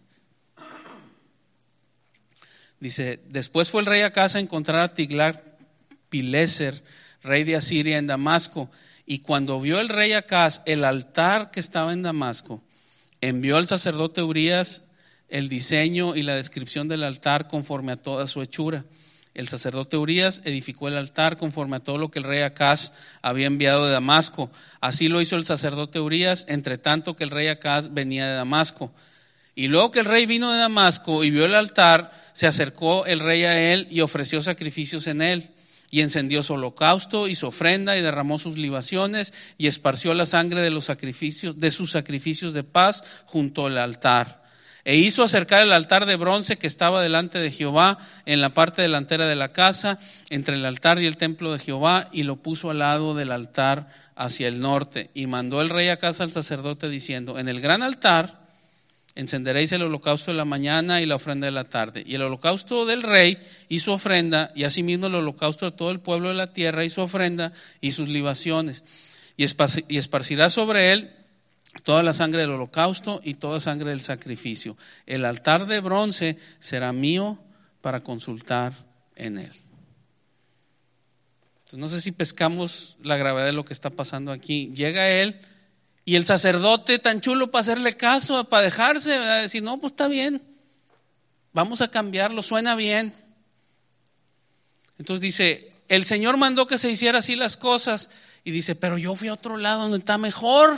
A: Dice: después fue el rey Acaz a encontrar a Tiglat-Pileser, rey de Asiria, en Damasco. Y cuando vio el rey Acaz el altar que estaba en Damasco, envió al sacerdote Urías el diseño y la descripción del altar conforme a toda su hechura. El sacerdote Urías edificó el altar conforme a todo lo que el rey Acaz había enviado de Damasco. Así lo hizo el sacerdote Urías, entre tanto que el rey Acaz venía de Damasco. Y luego que el rey vino de Damasco y vio el altar, se acercó el rey a él y ofreció sacrificios en él. Y encendió su holocausto y su ofrenda y derramó sus libaciones y esparció la sangre de los sacrificios, de sus sacrificios de paz junto al altar. E hizo acercar el altar de bronce que estaba delante de Jehová en la parte delantera de la casa, entre el altar y el templo de Jehová, y lo puso al lado del altar hacia el norte. Y mandó el rey Acaz al sacerdote diciendo: en el gran altar encenderéis el holocausto de la mañana y la ofrenda de la tarde. Y el holocausto del rey y su ofrenda, y asimismo el holocausto de todo el pueblo de la tierra y su ofrenda y sus libaciones. Y esparcirá sobre él toda la sangre del holocausto y toda sangre del sacrificio. El altar de bronce será mío para consultar en él. Entonces, no sé si pescamos la gravedad de lo que está pasando aquí. Llega él y el sacerdote, tan chulo para hacerle caso, para dejarse, ¿verdad? Decir: no, pues está bien, vamos a cambiarlo, suena bien. Entonces dice: el Señor mandó que se hiciera así las cosas. Y dice: pero yo fui a otro lado donde está mejor,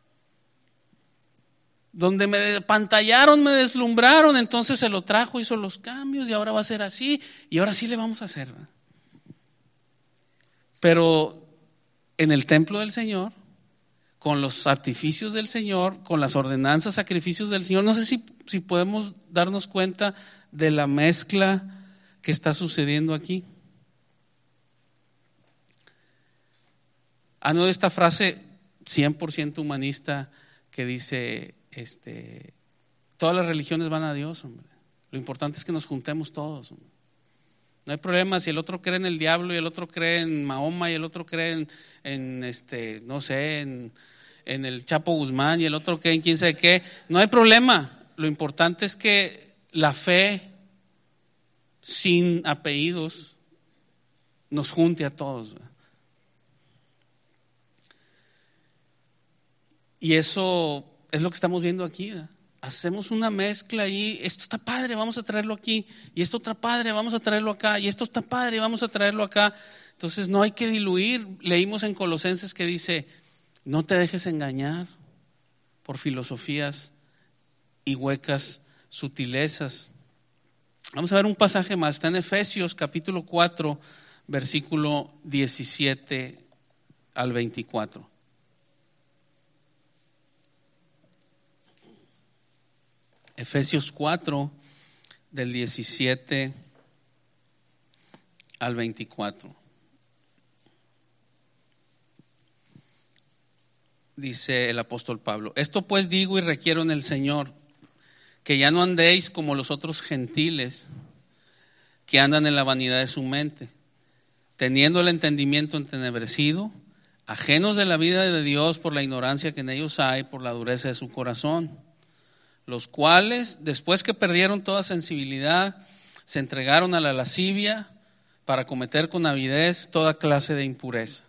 A: donde me pantallaron, me deslumbraron. Entonces se lo trajo, hizo los cambios y ahora va a ser así y ahora sí le vamos a hacer, ¿verdad? Pero en el templo del Señor, con los artificios del Señor, con las ordenanzas, sacrificios del Señor, no sé si podemos darnos cuenta de la mezcla que está sucediendo aquí. ¿Han oído esta frase 100% humanista que dice: todas las religiones van a Dios, hombre. Lo importante es que nos juntemos todos, hombre. No hay problema si el otro cree en el diablo y el otro cree en Mahoma y el otro cree no sé, en el Chapo Guzmán y el otro cree en quién sabe qué. No hay problema. Lo importante es que la fe sin apellidos nos junte a todos. Y eso es lo que estamos viendo aquí, ¿verdad? Hacemos una mezcla y esto está padre, vamos a traerlo aquí, y esto está padre, vamos a traerlo acá, y esto está padre, vamos a traerlo acá. Entonces no hay que diluir. Leímos en Colosenses que dice: no te dejes engañar por filosofías y huecas sutilezas. Vamos a ver un pasaje más, está en Efesios capítulo 4, versículo 17 al 24. Efesios 4, del 17 al 24. Dice el apóstol Pablo: esto pues digo y requiero en el Señor, que ya no andéis como los otros gentiles que andan en la vanidad de su mente, teniendo el entendimiento entenebrecido, ajenos de la vida de Dios por la ignorancia que en ellos hay, por la dureza de su corazón, los cuales, después que perdieron toda sensibilidad, se entregaron a la lascivia para cometer con avidez toda clase de impureza.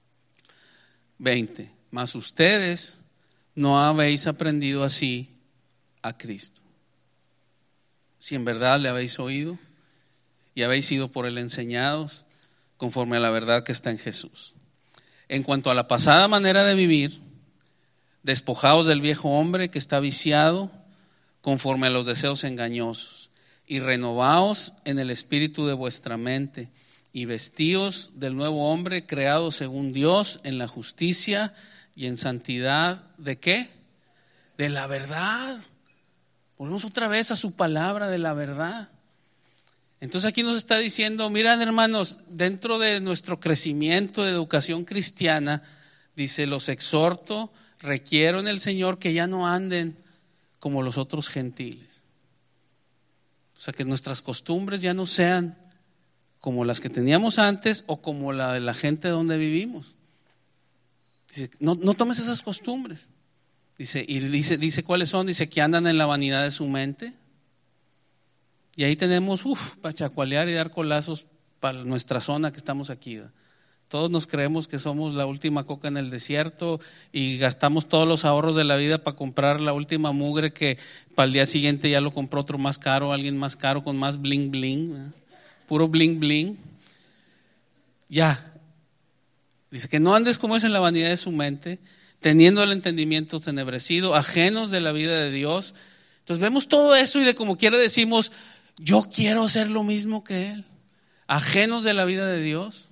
A: 20. Mas ustedes no habéis aprendido así a Cristo, si en verdad le habéis oído y habéis sido por él enseñados conforme a la verdad que está en Jesús. En cuanto a la pasada manera de vivir, despojaos del viejo hombre que está viciado conforme a los deseos engañosos, y renovaos en el espíritu de vuestra mente, y vestíos del nuevo hombre creado según Dios en la justicia y en santidad. ¿De qué? De la verdad. Volvemos otra vez a su palabra, de la verdad. Entonces aquí nos está diciendo: miren, hermanos, dentro de nuestro crecimiento de educación cristiana, dice: los exhorto requiero en el Señor que ya no anden como los otros gentiles. O sea, que nuestras costumbres ya no sean como las que teníamos antes o como la de la gente donde vivimos. Dice, no tomes esas costumbres. Dice cuáles son. Dice que andan en la vanidad de su mente. Y ahí tenemos para chacualear y dar colazos para nuestra zona que estamos aquí. Todos nos creemos que somos la última coca en el desierto y gastamos todos los ahorros de la vida para comprar la última mugre que para el día siguiente ya lo compró otro más caro, alguien más caro con más bling bling, ¿verdad? Puro bling bling. Ya. Dice que no andes como es en la vanidad de su mente, teniendo el entendimiento tenebrecido, ajenos de la vida de Dios. Entonces vemos todo eso y de como quiera decimos, yo quiero hacer lo mismo que Él. Ajenos de la vida de Dios,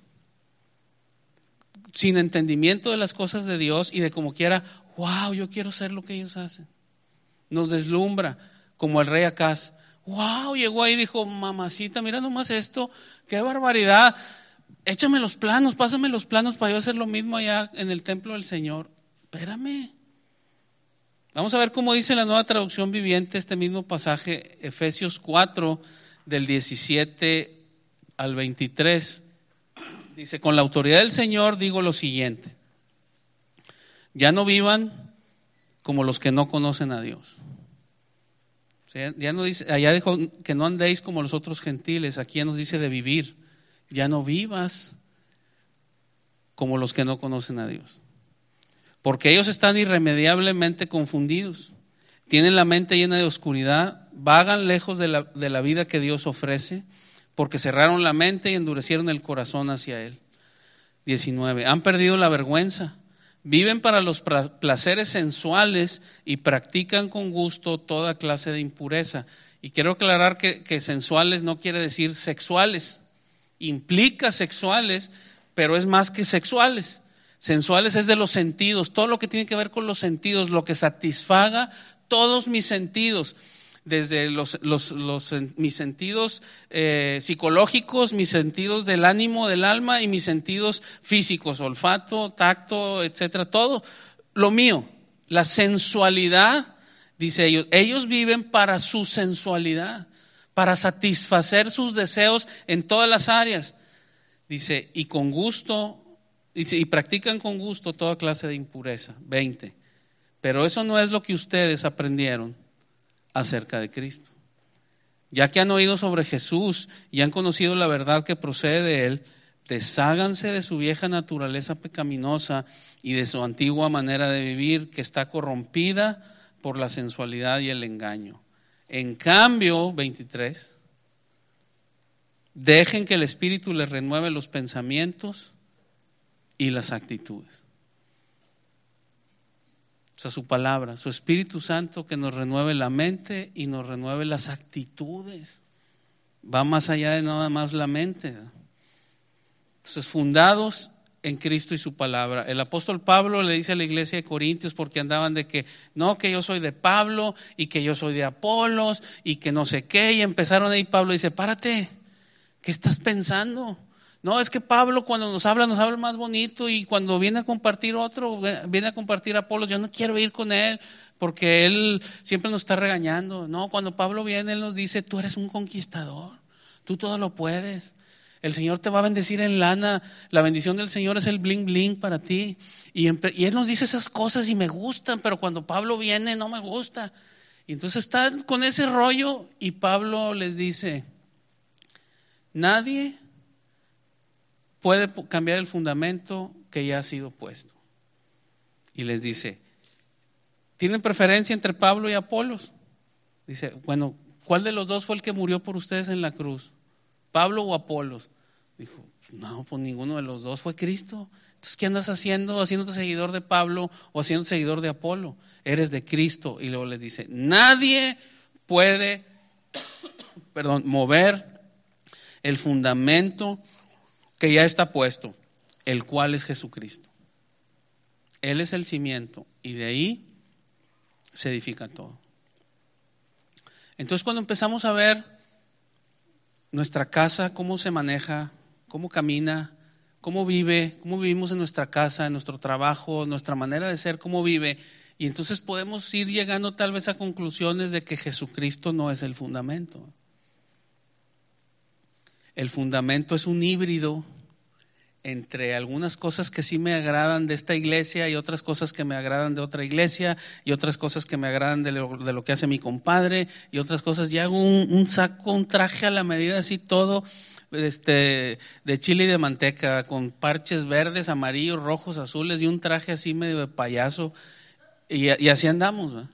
A: sin entendimiento de las cosas de Dios y de como quiera, wow, yo quiero ser lo que ellos hacen. Nos deslumbra, como el rey Acaz. Wow, llegó ahí y dijo, mamacita, mira nomás esto, qué barbaridad. Échame los planos, pásame los planos para yo hacer lo mismo allá en el templo del Señor. Espérame. Vamos a ver cómo dice la Nueva Traducción Viviente este mismo pasaje, Efesios 4, del 17 al 23. Dice, con la autoridad del Señor digo lo siguiente: ya no vivan como los que no conocen a Dios. O sea, ya no dice, allá dijo que no andéis como los otros gentiles, aquí ya nos dice de vivir. Ya no vivas como los que no conocen a Dios, porque ellos están irremediablemente confundidos, tienen la mente llena de oscuridad, vagan lejos de la vida que Dios ofrece, porque cerraron la mente y endurecieron el corazón hacia Él. 19. Han perdido la vergüenza, viven para los placeres sensuales y practican con gusto toda clase de impureza. Y quiero aclarar que sensuales no quiere decir sexuales, implica sexuales, pero es más que sexuales. Sensuales es de los sentidos, todo lo que tiene que ver con los sentidos, lo que satisfaga todos mis sentidos, desde mis sentidos psicológicos, mis sentidos del ánimo, del alma y mis sentidos físicos, olfato, tacto, etcétera, todo lo mío. La sensualidad, dice ellos viven para su sensualidad, para satisfacer sus deseos en todas las áreas. Dice, y con gusto, y practican con gusto toda clase de impureza. 20. Pero eso no es lo que ustedes aprendieron acerca de Cristo. Ya que han oído sobre Jesús y han conocido la verdad que procede de Él, desháganse de su vieja naturaleza pecaminosa y de su antigua manera de vivir que está corrompida por la sensualidad y el engaño. En cambio, 23, dejen que el Espíritu les renueve los pensamientos y las actitudes. O sea, su palabra, su Espíritu Santo que nos renueve la mente y nos renueve las actitudes. Va más allá de nada más la mente. Entonces, fundados en Cristo y su palabra. El apóstol Pablo le dice a la iglesia de Corintios, porque andaban de que no, que yo soy de Pablo y que yo soy de Apolos y que no sé qué, y empezaron ahí. Pablo dice, párate, ¿qué estás pensando? No, es que Pablo cuando nos habla más bonito, y cuando viene a compartir otro, viene a compartir Apolos, yo no quiero ir con él porque él siempre nos está regañando. No, cuando Pablo viene, él nos dice, tú eres un conquistador, tú todo lo puedes. El Señor te va a bendecir en lana, la bendición del Señor es el bling bling para ti. Y Él nos dice esas cosas y me gustan, pero cuando Pablo viene no me gusta. Y entonces están con ese rollo y Pablo les dice, nadie puede cambiar el fundamento que ya ha sido puesto. Y les dice, ¿tienen preferencia entre Pablo y Apolos? Dice, bueno, ¿cuál de los dos fue el que murió por ustedes en la cruz? ¿Pablo o Apolos? Dijo, no, pues ninguno de los dos, fue Cristo. Entonces, ¿qué andas haciendo? ¿Haciéndote seguidor de Pablo o haciéndote seguidor de Apolo? Eres de Cristo. Y luego les dice, nadie puede mover el fundamento que ya está puesto, el cual es Jesucristo. Él es el cimiento y de ahí se edifica todo. Entonces, cuando empezamos a ver nuestra casa, cómo se maneja, cómo camina, cómo vive, cómo vivimos en nuestra casa, en nuestro trabajo, nuestra manera de ser, cómo vive. Y entonces podemos ir llegando tal vez a conclusiones de que Jesucristo no es el fundamento. El fundamento es un híbrido entre algunas cosas que sí me agradan de esta iglesia y otras cosas que me agradan de otra iglesia y otras cosas que me agradan de lo que hace mi compadre y otras cosas. Y hago un saco, un traje a la medida, así todo de chile y de manteca, con parches verdes, amarillos, rojos, azules y un traje así medio de payaso. Y así andamos, ¿eh?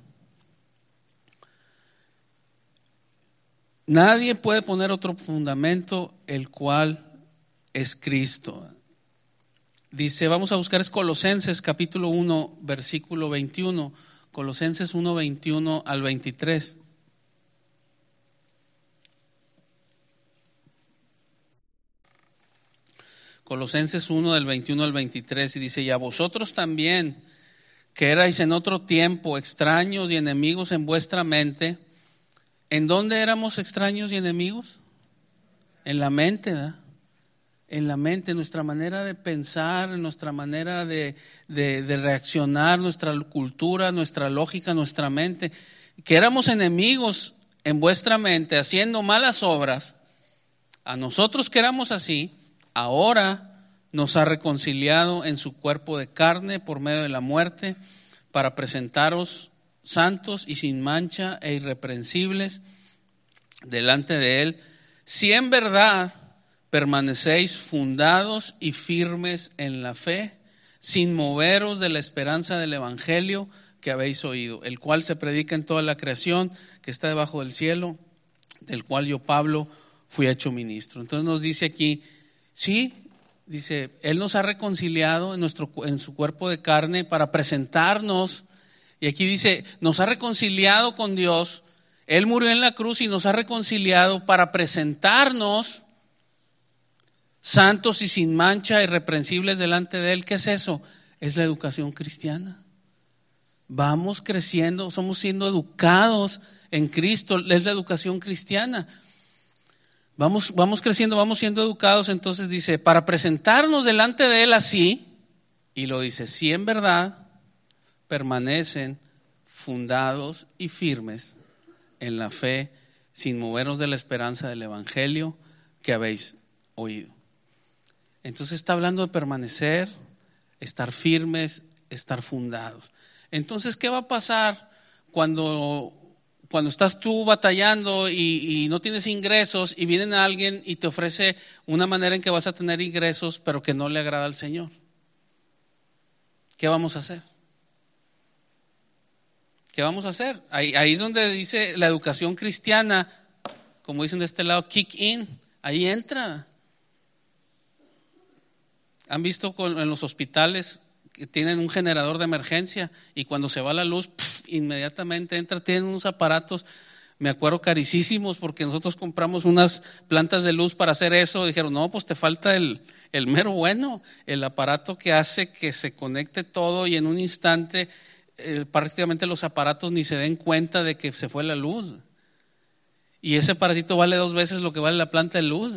A: Nadie puede poner otro fundamento, el cual es Cristo. Dice, vamos a buscar, es Colosenses capítulo 1, versículo 21, Colosenses 1, 21 al 23. Colosenses 1 del 21 al 23, y dice, y a vosotros también, que erais en otro tiempo extraños y enemigos en vuestra mente. ¿En dónde éramos extraños y enemigos? En la mente, ¿verdad? En la mente, nuestra manera de pensar, nuestra manera de reaccionar, nuestra cultura, nuestra lógica, nuestra mente, que éramos enemigos en vuestra mente, haciendo malas obras. A nosotros que éramos así, ahora nos ha reconciliado en su cuerpo de carne por medio de la muerte, para presentaros santos y sin mancha e irreprensibles delante de Él, si en verdad permanecéis fundados y firmes en la fe, sin moveros de la esperanza del evangelio que habéis oído, el cual se predica en toda la creación que está debajo del cielo, del cual yo, Pablo, fui hecho ministro. Entonces nos dice aquí, sí, dice, Él nos ha reconciliado en su cuerpo de carne para presentarnos, y aquí dice, nos ha reconciliado con Dios. Él murió en la cruz y nos ha reconciliado para presentarnos santos y sin mancha, irreprensibles delante de Él. ¿Qué es eso? Es la educación cristiana. Vamos creciendo, somos siendo educados en Cristo, es la educación cristiana. Vamos creciendo, vamos siendo educados. Entonces dice, para presentarnos delante de Él así, y lo dice, si en verdad permanecen fundados y firmes en la fe, sin movernos de la esperanza del evangelio que habéis oído. Entonces está hablando de permanecer, estar firmes, estar fundados. Entonces, ¿qué va a pasar cuando estás tú batallando y no tienes ingresos y viene alguien y te ofrece una manera en que vas a tener ingresos pero que no le agrada al Señor? ¿Qué vamos a hacer? ¿Qué vamos a hacer? Ahí es donde dice la educación cristiana, como dicen de este lado, kick in, ahí entra. ¿Han visto en los hospitales que tienen un generador de emergencia y cuando se va la luz, inmediatamente entra? Tienen unos aparatos, me acuerdo, carísimos, porque nosotros compramos unas plantas de luz para hacer eso. Dijeron, no, pues te falta el mero bueno, el aparato que hace que se conecte todo y en un instante prácticamente los aparatos ni se den cuenta de que se fue la luz. Y ese aparatito vale 2 veces lo que vale la planta de luz.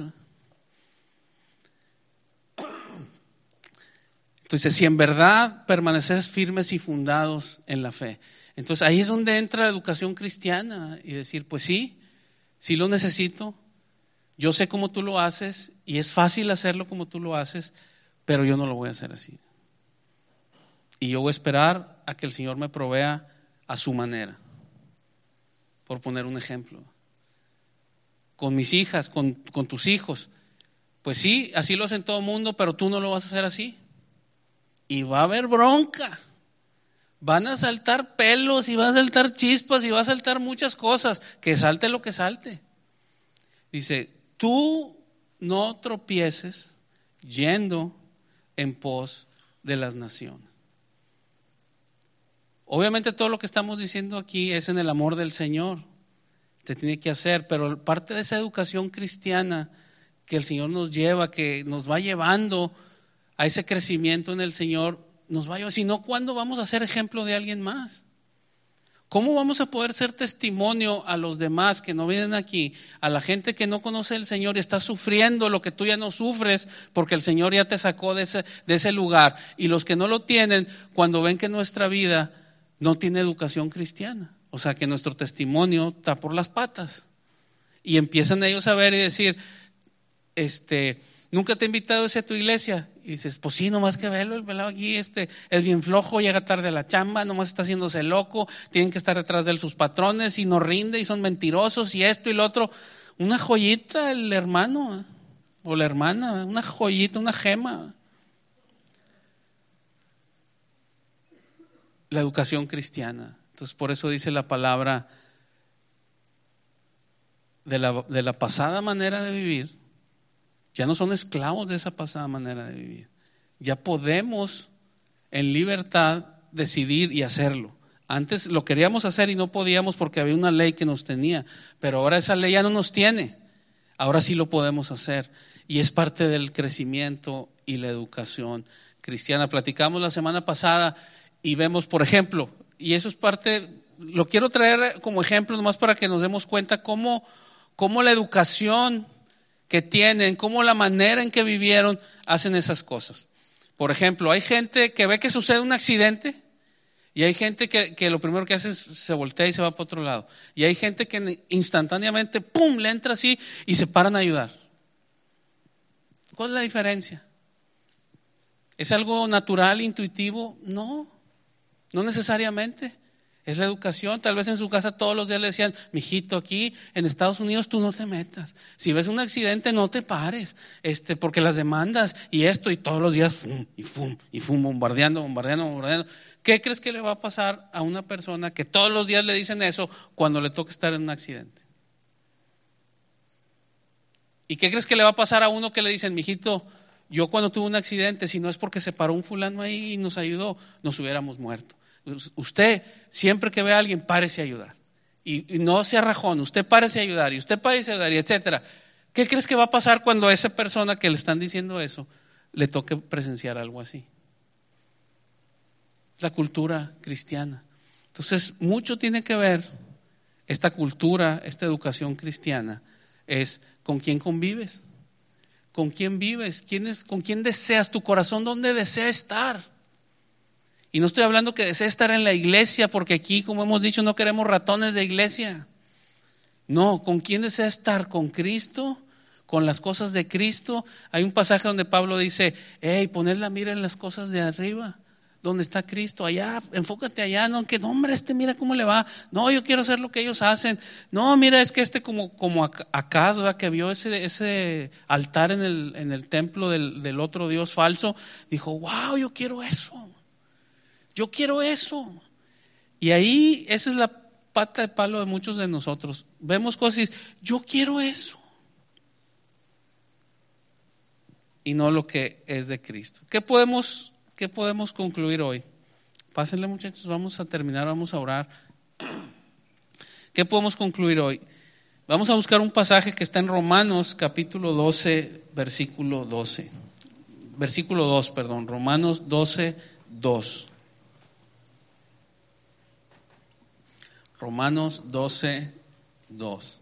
A: Entonces, si en verdad permaneces firmes y fundados en la fe, entonces ahí es donde entra la educación cristiana y decir, pues sí lo necesito, yo sé cómo tú lo haces y es fácil hacerlo como tú lo haces, pero yo no lo voy a hacer así. Y yo voy a esperar a que el Señor me provea a su manera, por poner un ejemplo. Con mis hijas, con tus hijos, pues sí, así lo hacen todo el mundo, pero tú no lo vas a hacer así. Y va a haber bronca, van a saltar pelos y van a saltar chispas y va a saltar muchas cosas, que salte lo que salte. Dice, tú no tropieces yendo en pos de las naciones. Obviamente todo lo que estamos diciendo aquí es en el amor del Señor, te tiene que hacer, pero parte de esa educación cristiana que el Señor nos lleva, que nos va llevando a ese crecimiento en el Señor, nos va a llevar. Si no, ¿cuándo vamos a ser ejemplo de alguien más? ¿Cómo vamos a poder ser testimonio a los demás que no vienen aquí, a la gente que no conoce al Señor y está sufriendo lo que tú ya no sufres porque el Señor ya te sacó de ese lugar? Y los que no lo tienen, cuando ven que nuestra vida no tiene educación cristiana, o sea, que nuestro testimonio está por las patas, y empiezan ellos a ver y decir, ¿nunca te he invitado a tu iglesia? Y dices, pues sí, nomás que verlo, el pelado aquí es bien flojo, llega tarde a la chamba, nomás está haciéndose loco, tienen que estar detrás de él sus patrones y no rinde y son mentirosos y esto y lo otro. Una joyita el hermano o la hermana, una joyita, una gema. La educación cristiana. Entonces por eso dice la palabra de la pasada manera de vivir. Ya no son esclavos de esa pasada manera de vivir. Ya podemos en libertad decidir y hacerlo. Antes lo queríamos hacer y no podíamos porque había una ley que nos tenía, pero ahora esa ley ya no nos tiene. Ahora sí lo podemos hacer y es parte del crecimiento y la educación cristiana. Platicamos la semana pasada y vemos, por ejemplo, y eso es parte, lo quiero traer como ejemplo nomás para que nos demos cuenta cómo la educación que tienen, cómo la manera en que vivieron hacen esas cosas. Por ejemplo, hay gente que ve que sucede un accidente y hay gente que lo primero que hace es se voltea y se va para otro lado. Y hay gente que instantáneamente, ¡pum!, le entra así y se paran a ayudar. ¿Cuál es la diferencia? ¿Es algo natural, intuitivo? No necesariamente. Es la educación. Tal vez en su casa todos los días le decían, mijito, aquí en Estados Unidos tú no te metas. Si ves un accidente no te pares, porque las demandas y esto, y todos los días fum, bombardeando. ¿Qué crees que le va a pasar a una persona que todos los días le dicen eso cuando le toca estar en un accidente? ¿Y qué crees que le va a pasar a uno que le dicen, mijito, yo cuando tuve un accidente, si no es porque se paró un fulano ahí y nos ayudó, nos hubiéramos muerto? Usted, siempre que ve a alguien, párese a ayudar. Y no sea rajón, usted párese a ayudar, y usted párese a ayudar, y etcétera. ¿Qué crees que va a pasar cuando a esa persona que le están diciendo eso le toque presenciar algo así? La cultura cristiana. Entonces, mucho tiene que ver esta cultura, esta educación cristiana, es con quién convives, con quién vives, con quién deseas, tu corazón, ¿dónde desea estar? Y no estoy hablando que desee estar en la iglesia, porque aquí, como hemos dicho, no queremos ratones de iglesia. No, ¿con quién desea estar? ¿Con Cristo? ¿Con las cosas de Cristo? Hay un pasaje donde Pablo dice, poned la mira en las cosas de arriba, donde está Cristo, allá, enfócate allá. No, que no, hombre, mira cómo le va. No, yo quiero hacer lo que ellos hacen. No, mira, es que como Acaz, ¿verdad?, que vio ese altar en el templo del otro Dios falso, dijo, wow, yo quiero eso. Yo quiero eso. Y ahí esa es la pata de palo de muchos de nosotros. Vemos cosas y decimos, yo quiero eso. Y no lo que es de Cristo. ¿Qué podemos concluir hoy? Pásenle, muchachos, vamos a terminar, vamos a orar. ¿Qué podemos concluir hoy? Vamos a buscar un pasaje que está en Romanos capítulo 12, versículo 12. Versículo 2, perdón, Romanos 12, 2. Romanos 12, 2.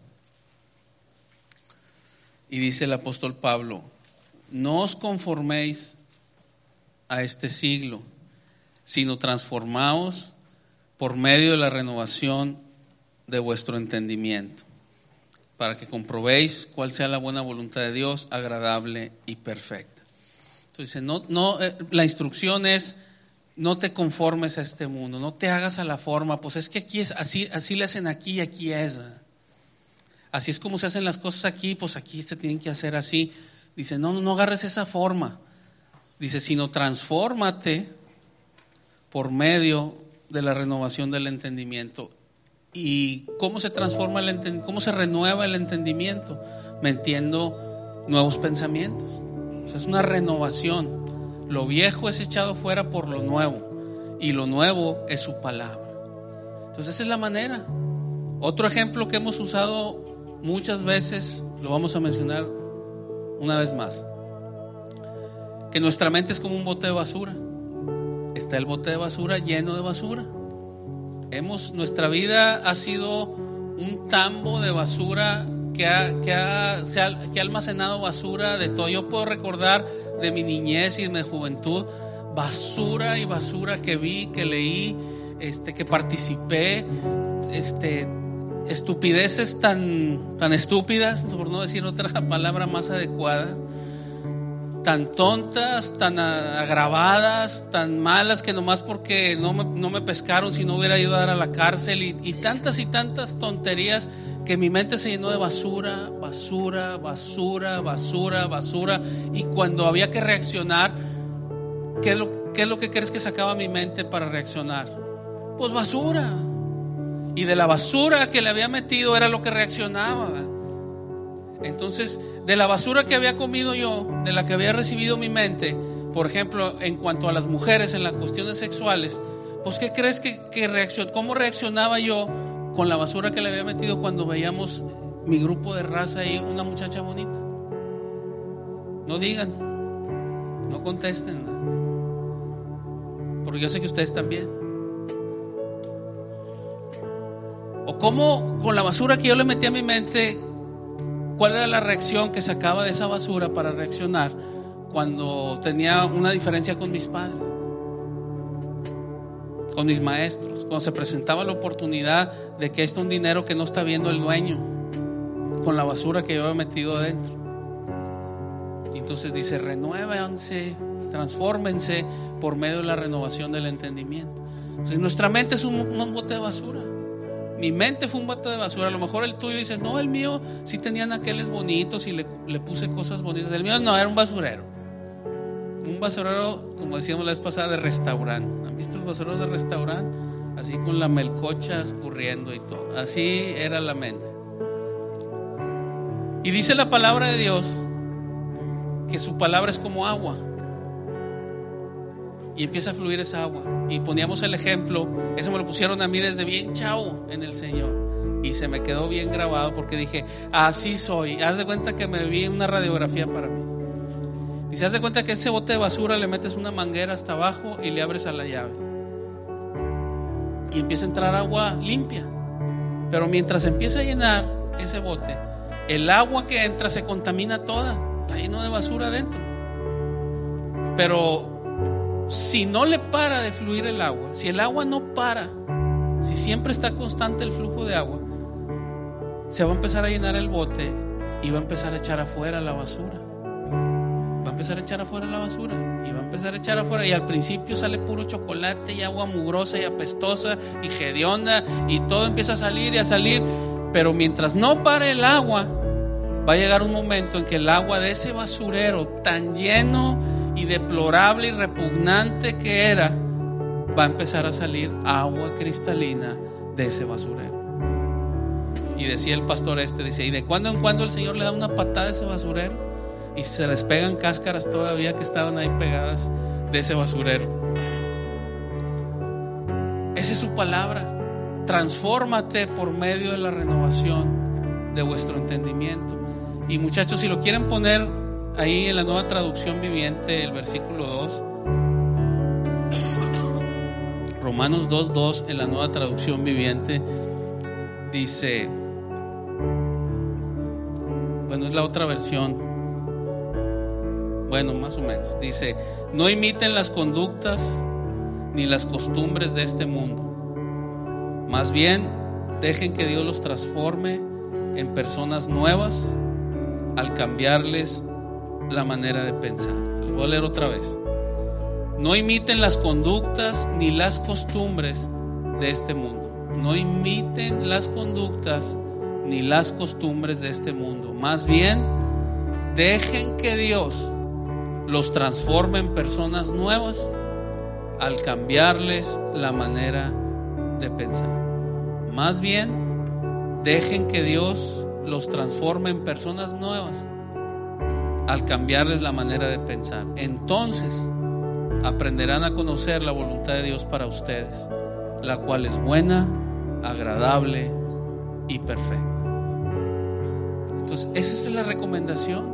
A: Y dice el apóstol Pablo, no os conforméis a este siglo, sino transformaos por medio de la renovación de vuestro entendimiento, para que comprobéis cuál sea la buena voluntad de Dios, agradable y perfecta. Entonces, la instrucción es, no te conformes a este mundo, no te hagas a la forma, pues es que aquí es así le hacen aquí y aquí es. Así es como se hacen las cosas aquí, pues aquí se tienen que hacer así. Dice, no agarres esa forma. Dice, sino transfórmate por medio de la renovación del entendimiento. ¿Y cómo se transforma cómo se renueva el entendimiento? Metiendo nuevos pensamientos. O sea, es una renovación. Lo viejo es echado fuera por lo nuevo, y lo nuevo es su palabra. Entonces esa es la manera. Otro ejemplo que hemos usado muchas veces, lo vamos a mencionar una vez más, que nuestra mente es como un bote de basura. Está el bote de basura lleno de basura, Nuestra vida ha sido un tambo de basura que ha almacenado basura de todo. Yo puedo recordar de mi niñez y de mi juventud basura y basura que vi, que leí, que participé, estupideces tan estúpidas, por no decir otra palabra más adecuada, tan tontas, tan agravadas, tan malas, que nomás porque no me pescaron, si no hubiera ido a dar a la cárcel, y tantas tonterías, que mi mente se llenó de basura. Y cuando había que reaccionar, ¿qué es lo que crees que sacaba mi mente para reaccionar? Pues basura. Y de la basura que le había metido era lo que reaccionaba. Entonces, de la basura que había comido yo, de la que había recibido mi mente, por ejemplo, en cuanto a las mujeres, en las cuestiones sexuales, pues ¿qué crees cómo reaccionaba yo con la basura que le había metido cuando veíamos mi grupo de raza y una muchacha bonita? No digan, no contesten, porque yo sé que ustedes también. O cómo con la basura que yo le metí a mi mente, ¿cuál era la reacción que sacaba de esa basura para reaccionar cuando tenía una diferencia con mis padres, con mis maestros, cuando se presentaba la oportunidad de que está un dinero que no está viendo el dueño, con la basura que yo había metido adentro? Y entonces dice: renuévanse, transfórmense por medio de la renovación del entendimiento. Entonces, nuestra mente es un bote de basura. Mi mente fue un bote de basura. A lo mejor el tuyo dices: no, el mío sí tenían aqueles bonitos y le puse cosas bonitas. El mío no, era un basurero. Un basurero, como decíamos la vez pasada, de restaurante. ¿Han visto los basureros de restaurante? Así con la melcocha escurriendo y todo. Así era la mente. Y dice la palabra de Dios que su palabra es como agua, y empieza a fluir esa agua. Y poníamos el ejemplo, eso me lo pusieron a mí desde bien chavo en el Señor, y se me quedó bien grabado, porque dije: así soy. Haz de cuenta que me vi una radiografía para mí. Y se haz de cuenta que ese bote de basura le metes una manguera hasta abajo y le abres a la llave, y empieza a entrar agua limpia. Pero mientras empieza a llenar ese bote, el agua que entra se contamina toda, está lleno de basura adentro. Pero si no le para de fluir el agua, si el agua no para, si siempre está constante el flujo de agua, se va a empezar a llenar el bote y va a empezar a echar afuera la basura. Va a empezar a echar afuera la basura y va a empezar a echar afuera. Y al principio sale puro chocolate y agua mugrosa y apestosa y hedionda, y todo empieza a salir y a salir. Pero mientras no pare el agua, va a llegar un momento en que el agua de ese basurero tan lleno y deplorable y repugnante que era, va a empezar a salir agua cristalina de ese basurero. Y decía el pastor dice: y de cuando en cuando el Señor le da una patada a ese basurero y se les pegan cáscaras todavía que estaban ahí pegadas de ese basurero. Esa es su palabra. Transfórmate por medio de la renovación de vuestro entendimiento. Y muchachos, si lo quieren poner ahí en la Nueva Traducción Viviente, el versículo 2, Romanos 2:2, en la Nueva Traducción Viviente, dice, bueno, es la otra versión, bueno, más o menos, dice: no imiten las conductas ni las costumbres de este mundo, más bien dejen que Dios los transforme en personas nuevas al cambiarles la manera de pensar. Se lo voy a leer otra vez. No imiten las conductas ni las costumbres de este mundo. No imiten las conductas ni las costumbres de este mundo. Más bien, dejen que Dios los transforme en personas nuevas al cambiarles la manera de pensar. Más bien, dejen que Dios los transforme en personas nuevas al cambiarles la manera de pensar. Entonces aprenderán a conocer la voluntad de Dios para ustedes, la cual es buena, agradable y perfecta. Entonces, esa es la recomendación.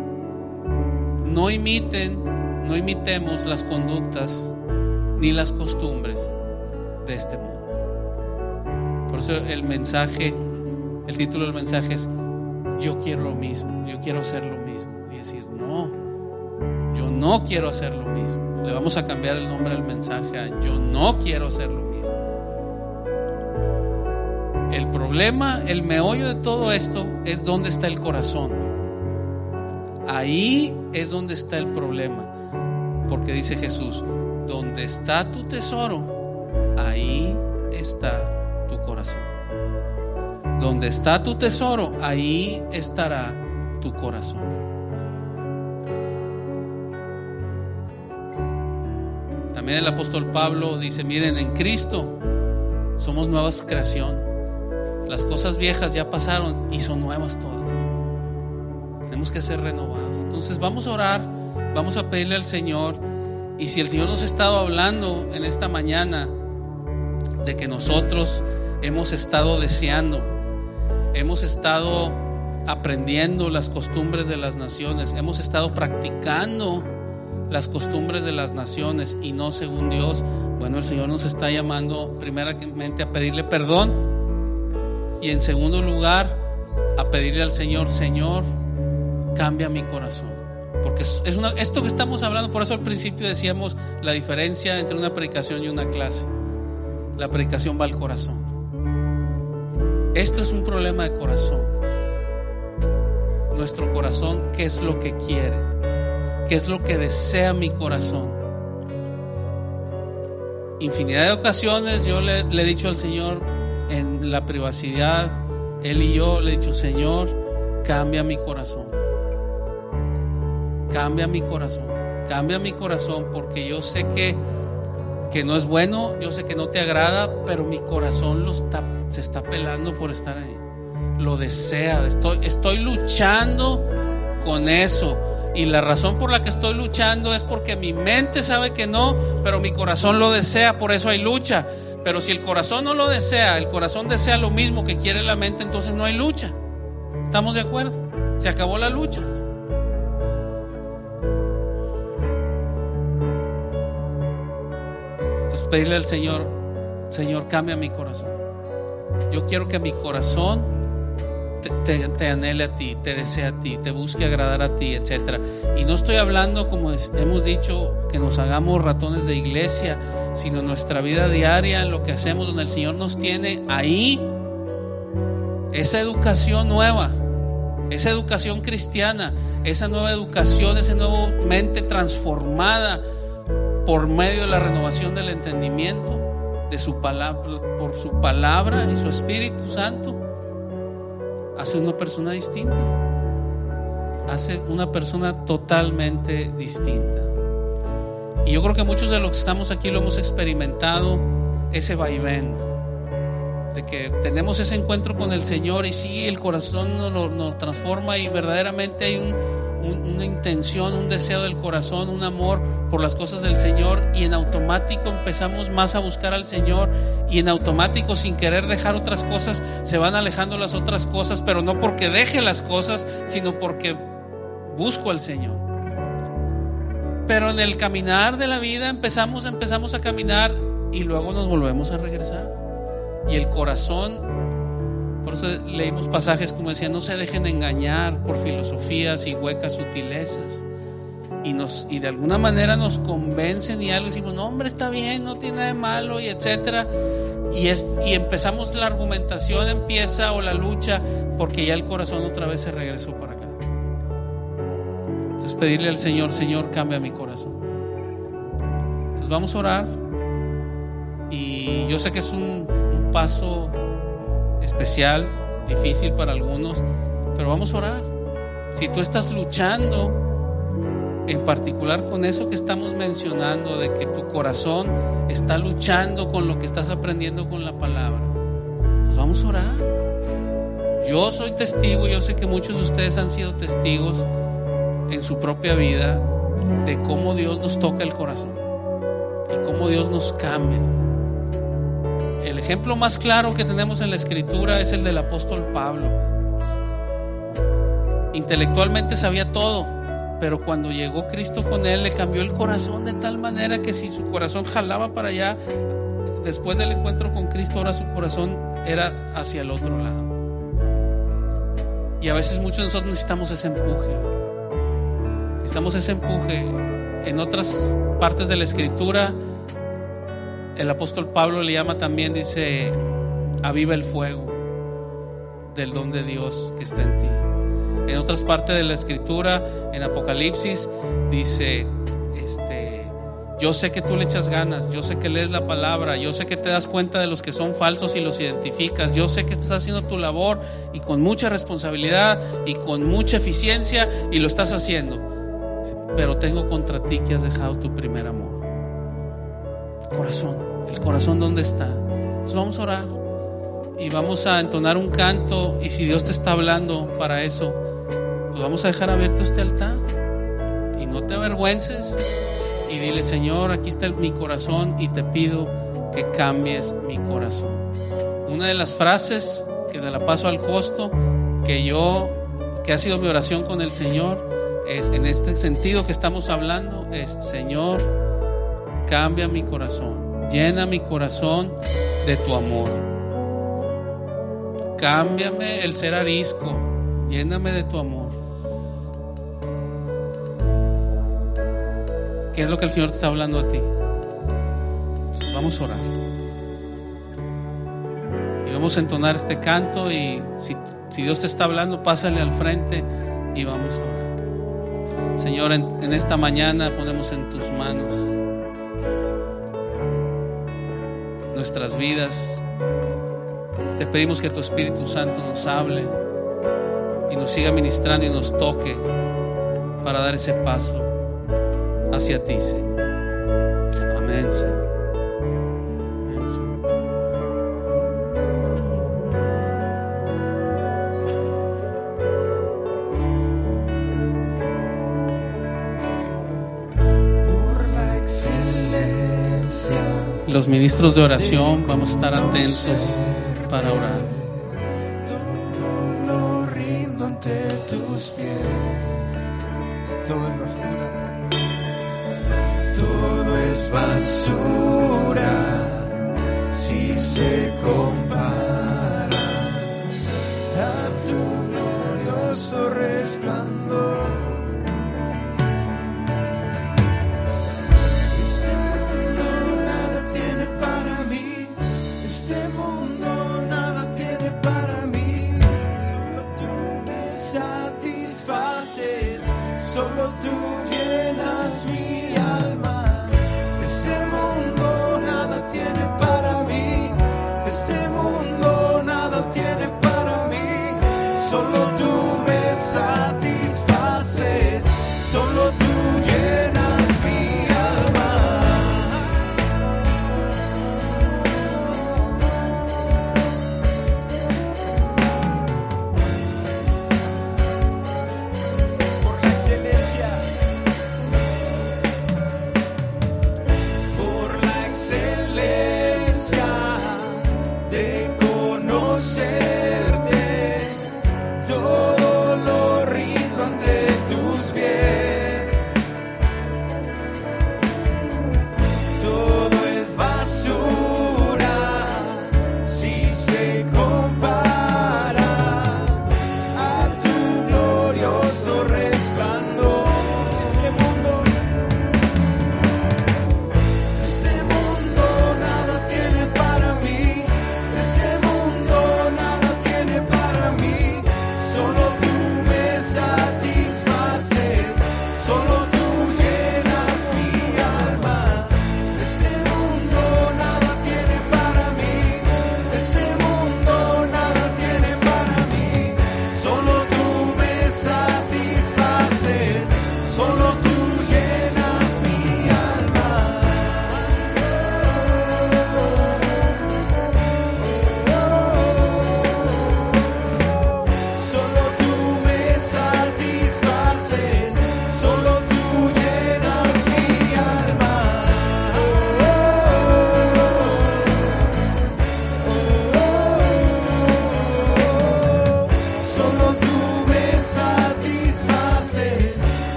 A: No imitemos las conductas ni las costumbres de este mundo. Por eso el mensaje, el título del mensaje es: yo quiero lo mismo, yo quiero hacer lo mismo. Y decir, no, yo no quiero hacer lo mismo. Le vamos a cambiar el nombre del mensaje a: yo no quiero hacer lo mismo. El problema, el meollo de todo esto es dónde está el corazón. Ahí es donde está el problema. Porque dice Jesús: donde está tu tesoro, ahí está tu corazón. Donde está tu tesoro, ahí estará tu corazón. También el apóstol Pablo dice: miren, en Cristo somos nueva creación. Las cosas viejas ya pasaron y son nuevas todas. Tenemos que ser renovados. Entonces vamos a orar, vamos a pedirle al Señor. Y si el Señor nos ha estado hablando en esta mañana de que nosotros hemos estado deseando, hemos estado aprendiendo las costumbres de las naciones, hemos estado practicando las costumbres de las naciones y no según Dios, bueno, el Señor nos está llamando primeramente a pedirle perdón, y en segundo lugar a pedirle al Señor: Señor, cambia mi corazón. Porque esto que estamos hablando, por eso al principio decíamos la diferencia entre una predicación y una clase. La predicación va al corazón. Esto es un problema de corazón. Nuestro corazón, ¿qué es lo que quiere? ¿Qué es lo que desea mi corazón? Infinidad de ocasiones yo le he dicho al Señor en la privacidad, Él y yo le he dicho: Señor, cambia mi corazón. Cambia mi corazón. Cambia mi corazón, porque yo sé que no es bueno, yo sé que no te agrada, pero mi corazón se está pelando por estar ahí. Lo desea. Estoy luchando con eso. Y la razón por la que estoy luchando es porque mi mente sabe que no, pero mi corazón lo desea, por eso hay lucha. Pero si el corazón no lo desea, el corazón desea lo mismo que quiere la mente, entonces no hay lucha. ¿Estamos de acuerdo? Se acabó la lucha. Entonces pedirle al Señor: Señor, cambia mi corazón. Yo quiero que mi corazón te anhele a ti, te desee a ti, te busque agradar a ti, etc. Y no estoy hablando, como hemos dicho, que nos hagamos ratones de iglesia, sino en nuestra vida diaria, en lo que hacemos, donde el Señor nos tiene ahí. Esa educación nueva, esa educación cristiana, esa nueva educación, esa nueva mente transformada por medio de la renovación del entendimiento de su palabra, por su palabra y su Espíritu Santo, hace una persona distinta, hace una persona totalmente distinta. Y yo creo que muchos de los que estamos aquí lo hemos experimentado, ese vaivén de que tenemos ese encuentro con el Señor, y sí, el corazón nos transforma, y verdaderamente hay una intención, un deseo del corazón, un amor por las cosas del Señor, y en automático empezamos más a buscar al Señor, y en automático, sin querer dejar otras cosas, se van alejando las otras cosas, pero no porque deje las cosas, sino porque busco al Señor. Pero en el caminar de la vida empezamos a caminar y luego nos volvemos a regresar. Y el corazón, por eso leímos pasajes como decía: no se dejen engañar por filosofías y huecas sutilezas. Y de alguna manera nos convencen y algo, decimos: no, hombre, está bien, no tiene nada de malo, y etcétera. Y empezamos la argumentación, empieza, o la lucha, porque ya el corazón otra vez se regresó para acá. Entonces pedirle al Señor: Señor, cambia mi corazón. Entonces vamos a orar. Y yo sé que es un paso especial, difícil para algunos, pero vamos a orar. Si tú estás luchando en particular con eso que estamos mencionando, de que tu corazón está luchando con lo que estás aprendiendo con la palabra, pues vamos a orar. Yo soy testigo, yo sé que muchos de ustedes han sido testigos en su propia vida de cómo Dios nos toca el corazón y cómo Dios nos cambia. El ejemplo más claro que tenemos en la Escritura es el del apóstol Pablo. Intelectualmente sabía todo, pero cuando llegó Cristo con él, le cambió el corazón de tal manera que si su corazón jalaba para allá, después del encuentro con Cristo, ahora su corazón era hacia el otro lado. Y a veces muchos de nosotros necesitamos ese empuje. Necesitamos ese empuje. En otras partes de la Escritura, el apóstol Pablo le llama también, dice: aviva el fuego del don de Dios que está en ti. En otras partes de la Escritura, en Apocalipsis, dice: yo sé que tú le echas ganas, yo sé que lees la palabra, yo sé que te das cuenta de los que son falsos y los identificas, yo sé que estás haciendo tu labor y con mucha responsabilidad y con mucha eficiencia, y lo estás haciendo, pero tengo contra ti que has dejado tu primer amor. El corazón ¿dónde está? Entonces vamos a orar y vamos a entonar un canto, y si Dios te está hablando para eso, pues vamos a dejar abierto este altar y no te avergüences. Y dile: Señor, aquí está mi corazón y te pido que cambies mi corazón. Una de las frases que te la paso al costo, que ha sido mi oración con el Señor, es en este sentido que estamos hablando, es: Señor, cambia mi corazón, llena mi corazón de tu amor. Cámbiame el ser arisco, lléname de tu amor. ¿Qué es lo que el Señor te está hablando a ti? Vamos a orar y vamos a entonar este canto, y si Dios te está hablando, pásale al frente y vamos a orar. Señor, en esta mañana ponemos en tus manos nuestras vidas. Te pedimos que tu Espíritu Santo nos hable y nos siga ministrando y nos toque para dar ese paso hacia ti, Señor. Amén, Señor. Amén, Señor.
B: Por la excelencia,
A: los ministros de oración vamos a estar atentos para orar.
B: todo lo rindo ante tus pies. Todo es basura. Todo es basura si se compara a tu glorioso resplandor. Este mundo nada tiene para mí, este mundo nada tiene para mí. Solo tú me satisfaces, solo tú llenas mi alma. Este mundo nada tiene para mí, este mundo nada tiene para mí. Solo tú me satisfaces, solo tú llenas mi alma. Por la excelencia,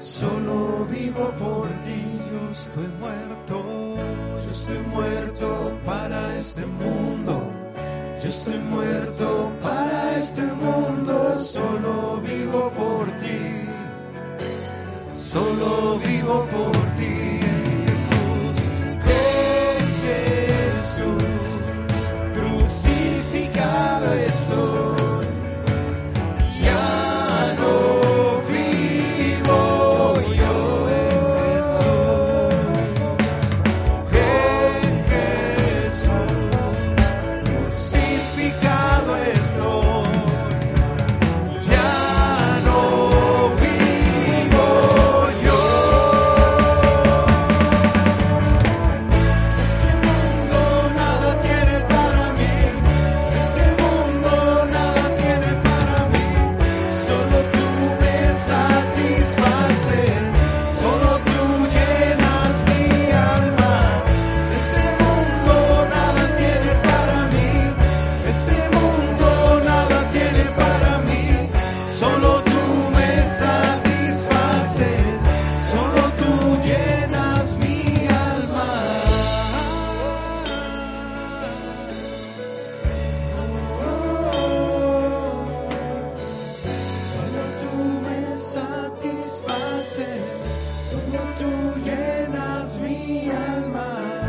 B: Solo vivo por ti, yo estoy muerto para este mundo. Yo estoy muerto para este mundo, solo vivo por ti. Solo vivo por ti, Jesús. Jesús, crucificado estoy. Ya no vivo yo en Jesús, crucificado estoy. Ya no vivo yo. Este mundo nada tiene para mí. Solo tú me satisfaces. Solo tú llenas mi alma. Este mundo nada tiene para mí. Este mundo nada tiene para mí. Solo tú me satisfaces. Solo tú llenas mi alma. Solo tú me satisfaces, solo tú llenas mi alma.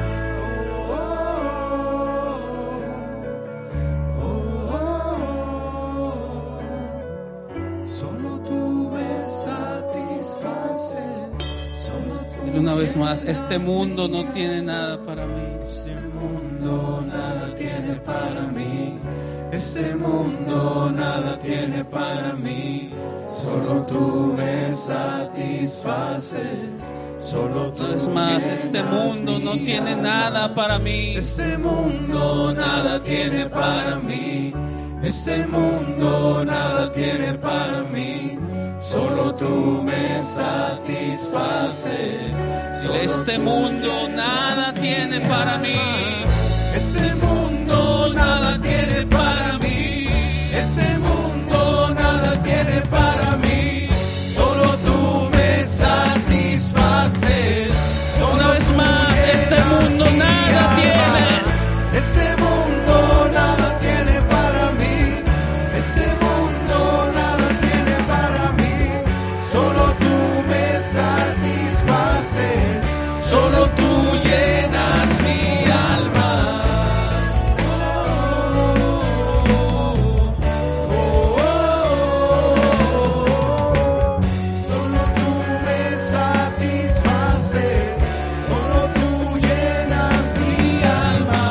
B: Solo tú me satisfaces, solo tú.
A: Dile una vez más, este mundo no tiene nada para mí.
B: Este mundo nada tiene para mí. Este mundo nada tiene para mí. Solo tú me satisfaces. Solo tú.
A: Una vez más, este mundo no tiene nada para mí.
B: Este mundo nada tiene para mí. Este mundo nada tiene para mí. Solo tú me satisfaces.
A: Dile, este mundo nada tiene para mí.
B: Este mundo nada tiene para mí. Este mundo nada tiene para mí. Solo tú me satisfaces.
A: Una vez más, este mundo nada tiene.
B: Este mundo nada tiene para mí. Este mundo nada tiene para mí. Solo tú me satisfaces. Solo tú llenas mi alma. Solo tú me satisfaces. Solo tú llenas mi alma.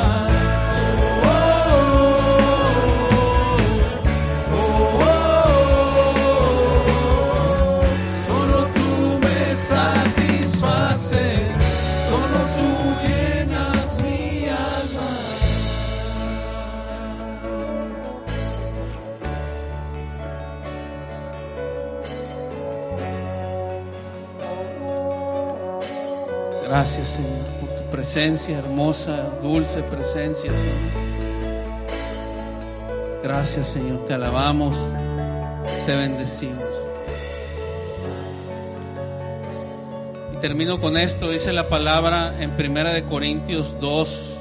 B: Solo tú me satisfaces. Solo tú llenas mi alma.
A: Gracias, Señor, por tu presencia, hermosa, dulce presencia, Señor. Gracias, Señor, te alabamos, te bendecimos. Y termino con esto, dice la palabra en 1 Corintios 2,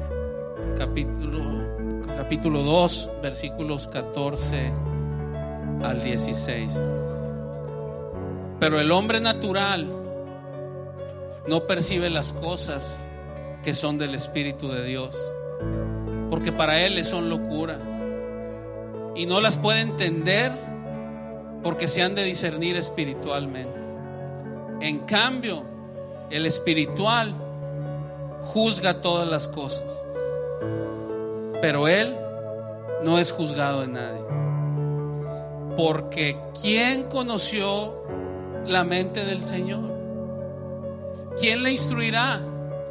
A: capítulo 2, versículos 14 al 16. Pero el hombre natural no percibe las cosas que son del Espíritu de Dios, porque para él son locura, y no las puede entender porque se han de discernir espiritualmente. En cambio, el espiritual juzga todas las cosas, pero él no es juzgado de nadie. Porque ¿quién conoció la mente del Señor? ¿Quién le instruirá?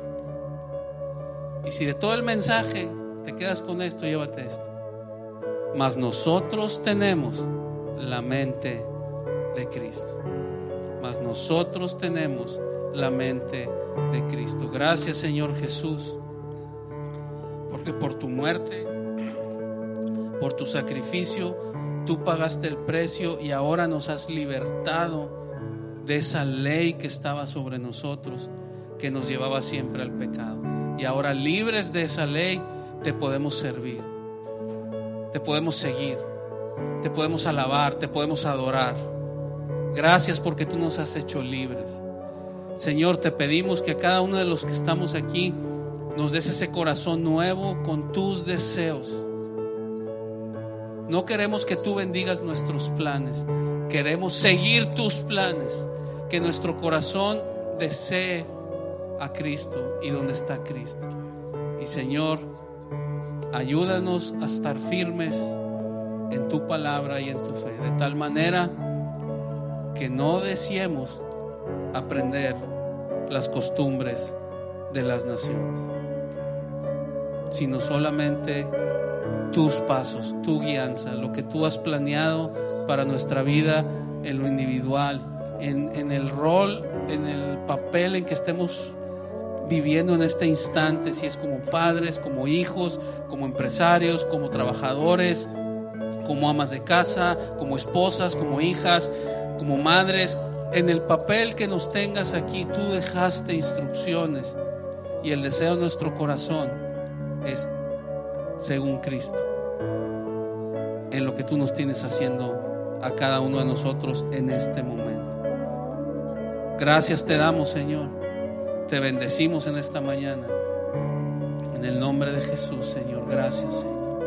A: Y si de todo el mensaje te quedas con esto, llévate esto. Mas nosotros tenemos la mente de Cristo. Mas nosotros tenemos la mente de Cristo. Gracias, Señor Jesús, porque por tu muerte, por tu sacrificio, tú pagaste el precio y ahora nos has libertado de esa ley que estaba sobre nosotros, que nos llevaba siempre al pecado. Y ahora, libres de esa ley, te podemos servir, te podemos seguir, te podemos alabar, te podemos adorar. Gracias porque tú nos has hecho libres. Señor, te pedimos que a cada uno de los que estamos aquí nos des ese corazón nuevo con tus deseos. No queremos que tú bendigas nuestros planes, queremos seguir tus planes. Que nuestro corazón desee a Cristo y donde está Cristo. Y Señor, ayúdanos a estar firmes en tu palabra y en tu fe, de tal manera que no deseemos aprender las costumbres de las naciones, sino solamente tus pasos, tu guianza, lo que tú has planeado para nuestra vida en lo individual, en el rol, en el papel en que estemos viviendo en este instante, si es como padres, como hijos, como empresarios, como trabajadores, como amas de casa, como esposas, como hijas, como madres. En el papel que nos tengas aquí, tú dejaste instrucciones, y el deseo de nuestro corazón es según Cristo, en lo que tú nos tienes haciendo a cada uno de nosotros en este momento. Gracias te damos, Señor. Te bendecimos en esta mañana, en el nombre de Jesús, Señor. Gracias, Señor.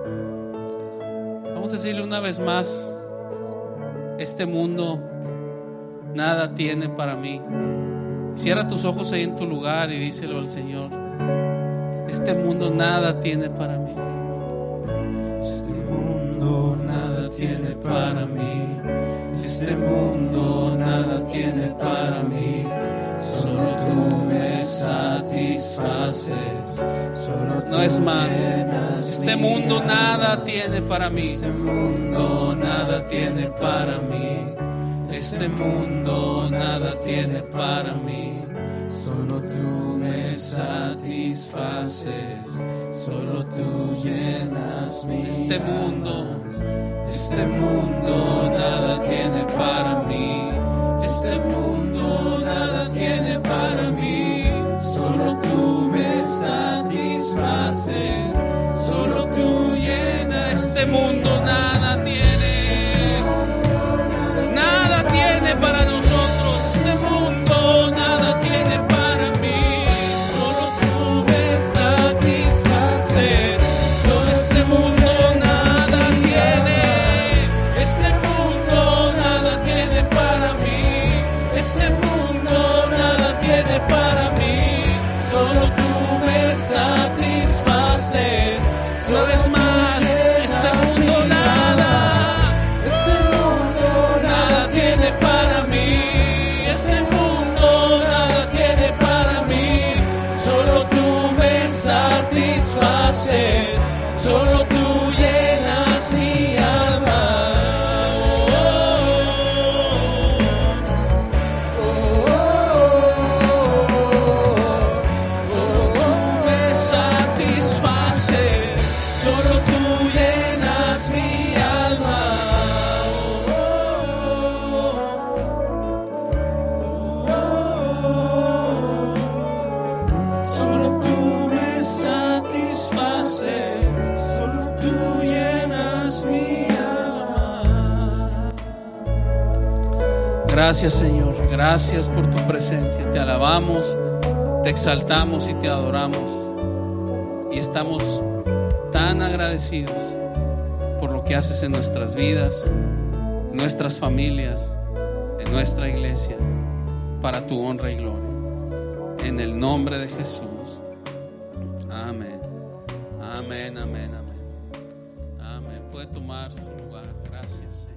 A: Vamos a decirle una vez más: este mundo nada tiene para mí. Cierra tus ojos ahí en tu lugar y díselo al Señor: este mundo nada tiene para mí.
B: Este mundo nada tiene para mí. Este mundo nada tiene para mí. Solo tú me satisfaces. Solo tú
A: No es más.
B: llenas
A: Este
B: mi
A: mundo
B: alma.
A: nada tiene para mí.
B: Este mundo nada tiene para mí. Este mundo nada tiene para mí. Solo tú me satisfaces. Solo tú llenas mi
A: Este mundo,
B: alma. Este mundo nada tiene para mí. Este mundo nada tiene para mí. Solo tú me satisfaces. Solo tú llenas.
A: este mundo nada tiene. Nada tiene para nosotros. Este mundo nada tiene para mí. Solo tú me satisfaces. Solo este mundo nada tiene. Este mundo nada tiene para mí. Este mundo nada tiene para mí. Solo tú me satisfaces. Una vez más, este mundo nada. Este mundo nada tiene para mí. Este mundo nada tiene para mí. Solo tú me satisfaces. Solo tú llenas mi alma. Solo tú me satisfaces. Solo tú llenas mi alma. Solo tú me satisfaces. Solo tú llenas mi alma. Gracias, Señor. Gracias por tu presencia. Te alabamos, te exaltamos y te adoramos. Y estamos tan agradecidos por lo que haces en nuestras vidas, en nuestras familias, en nuestra iglesia, para tu honra y gloria. En el nombre de Jesús. Amén. Amén, amén, amén. Amén. Puede tomar su lugar. Gracias, Señor.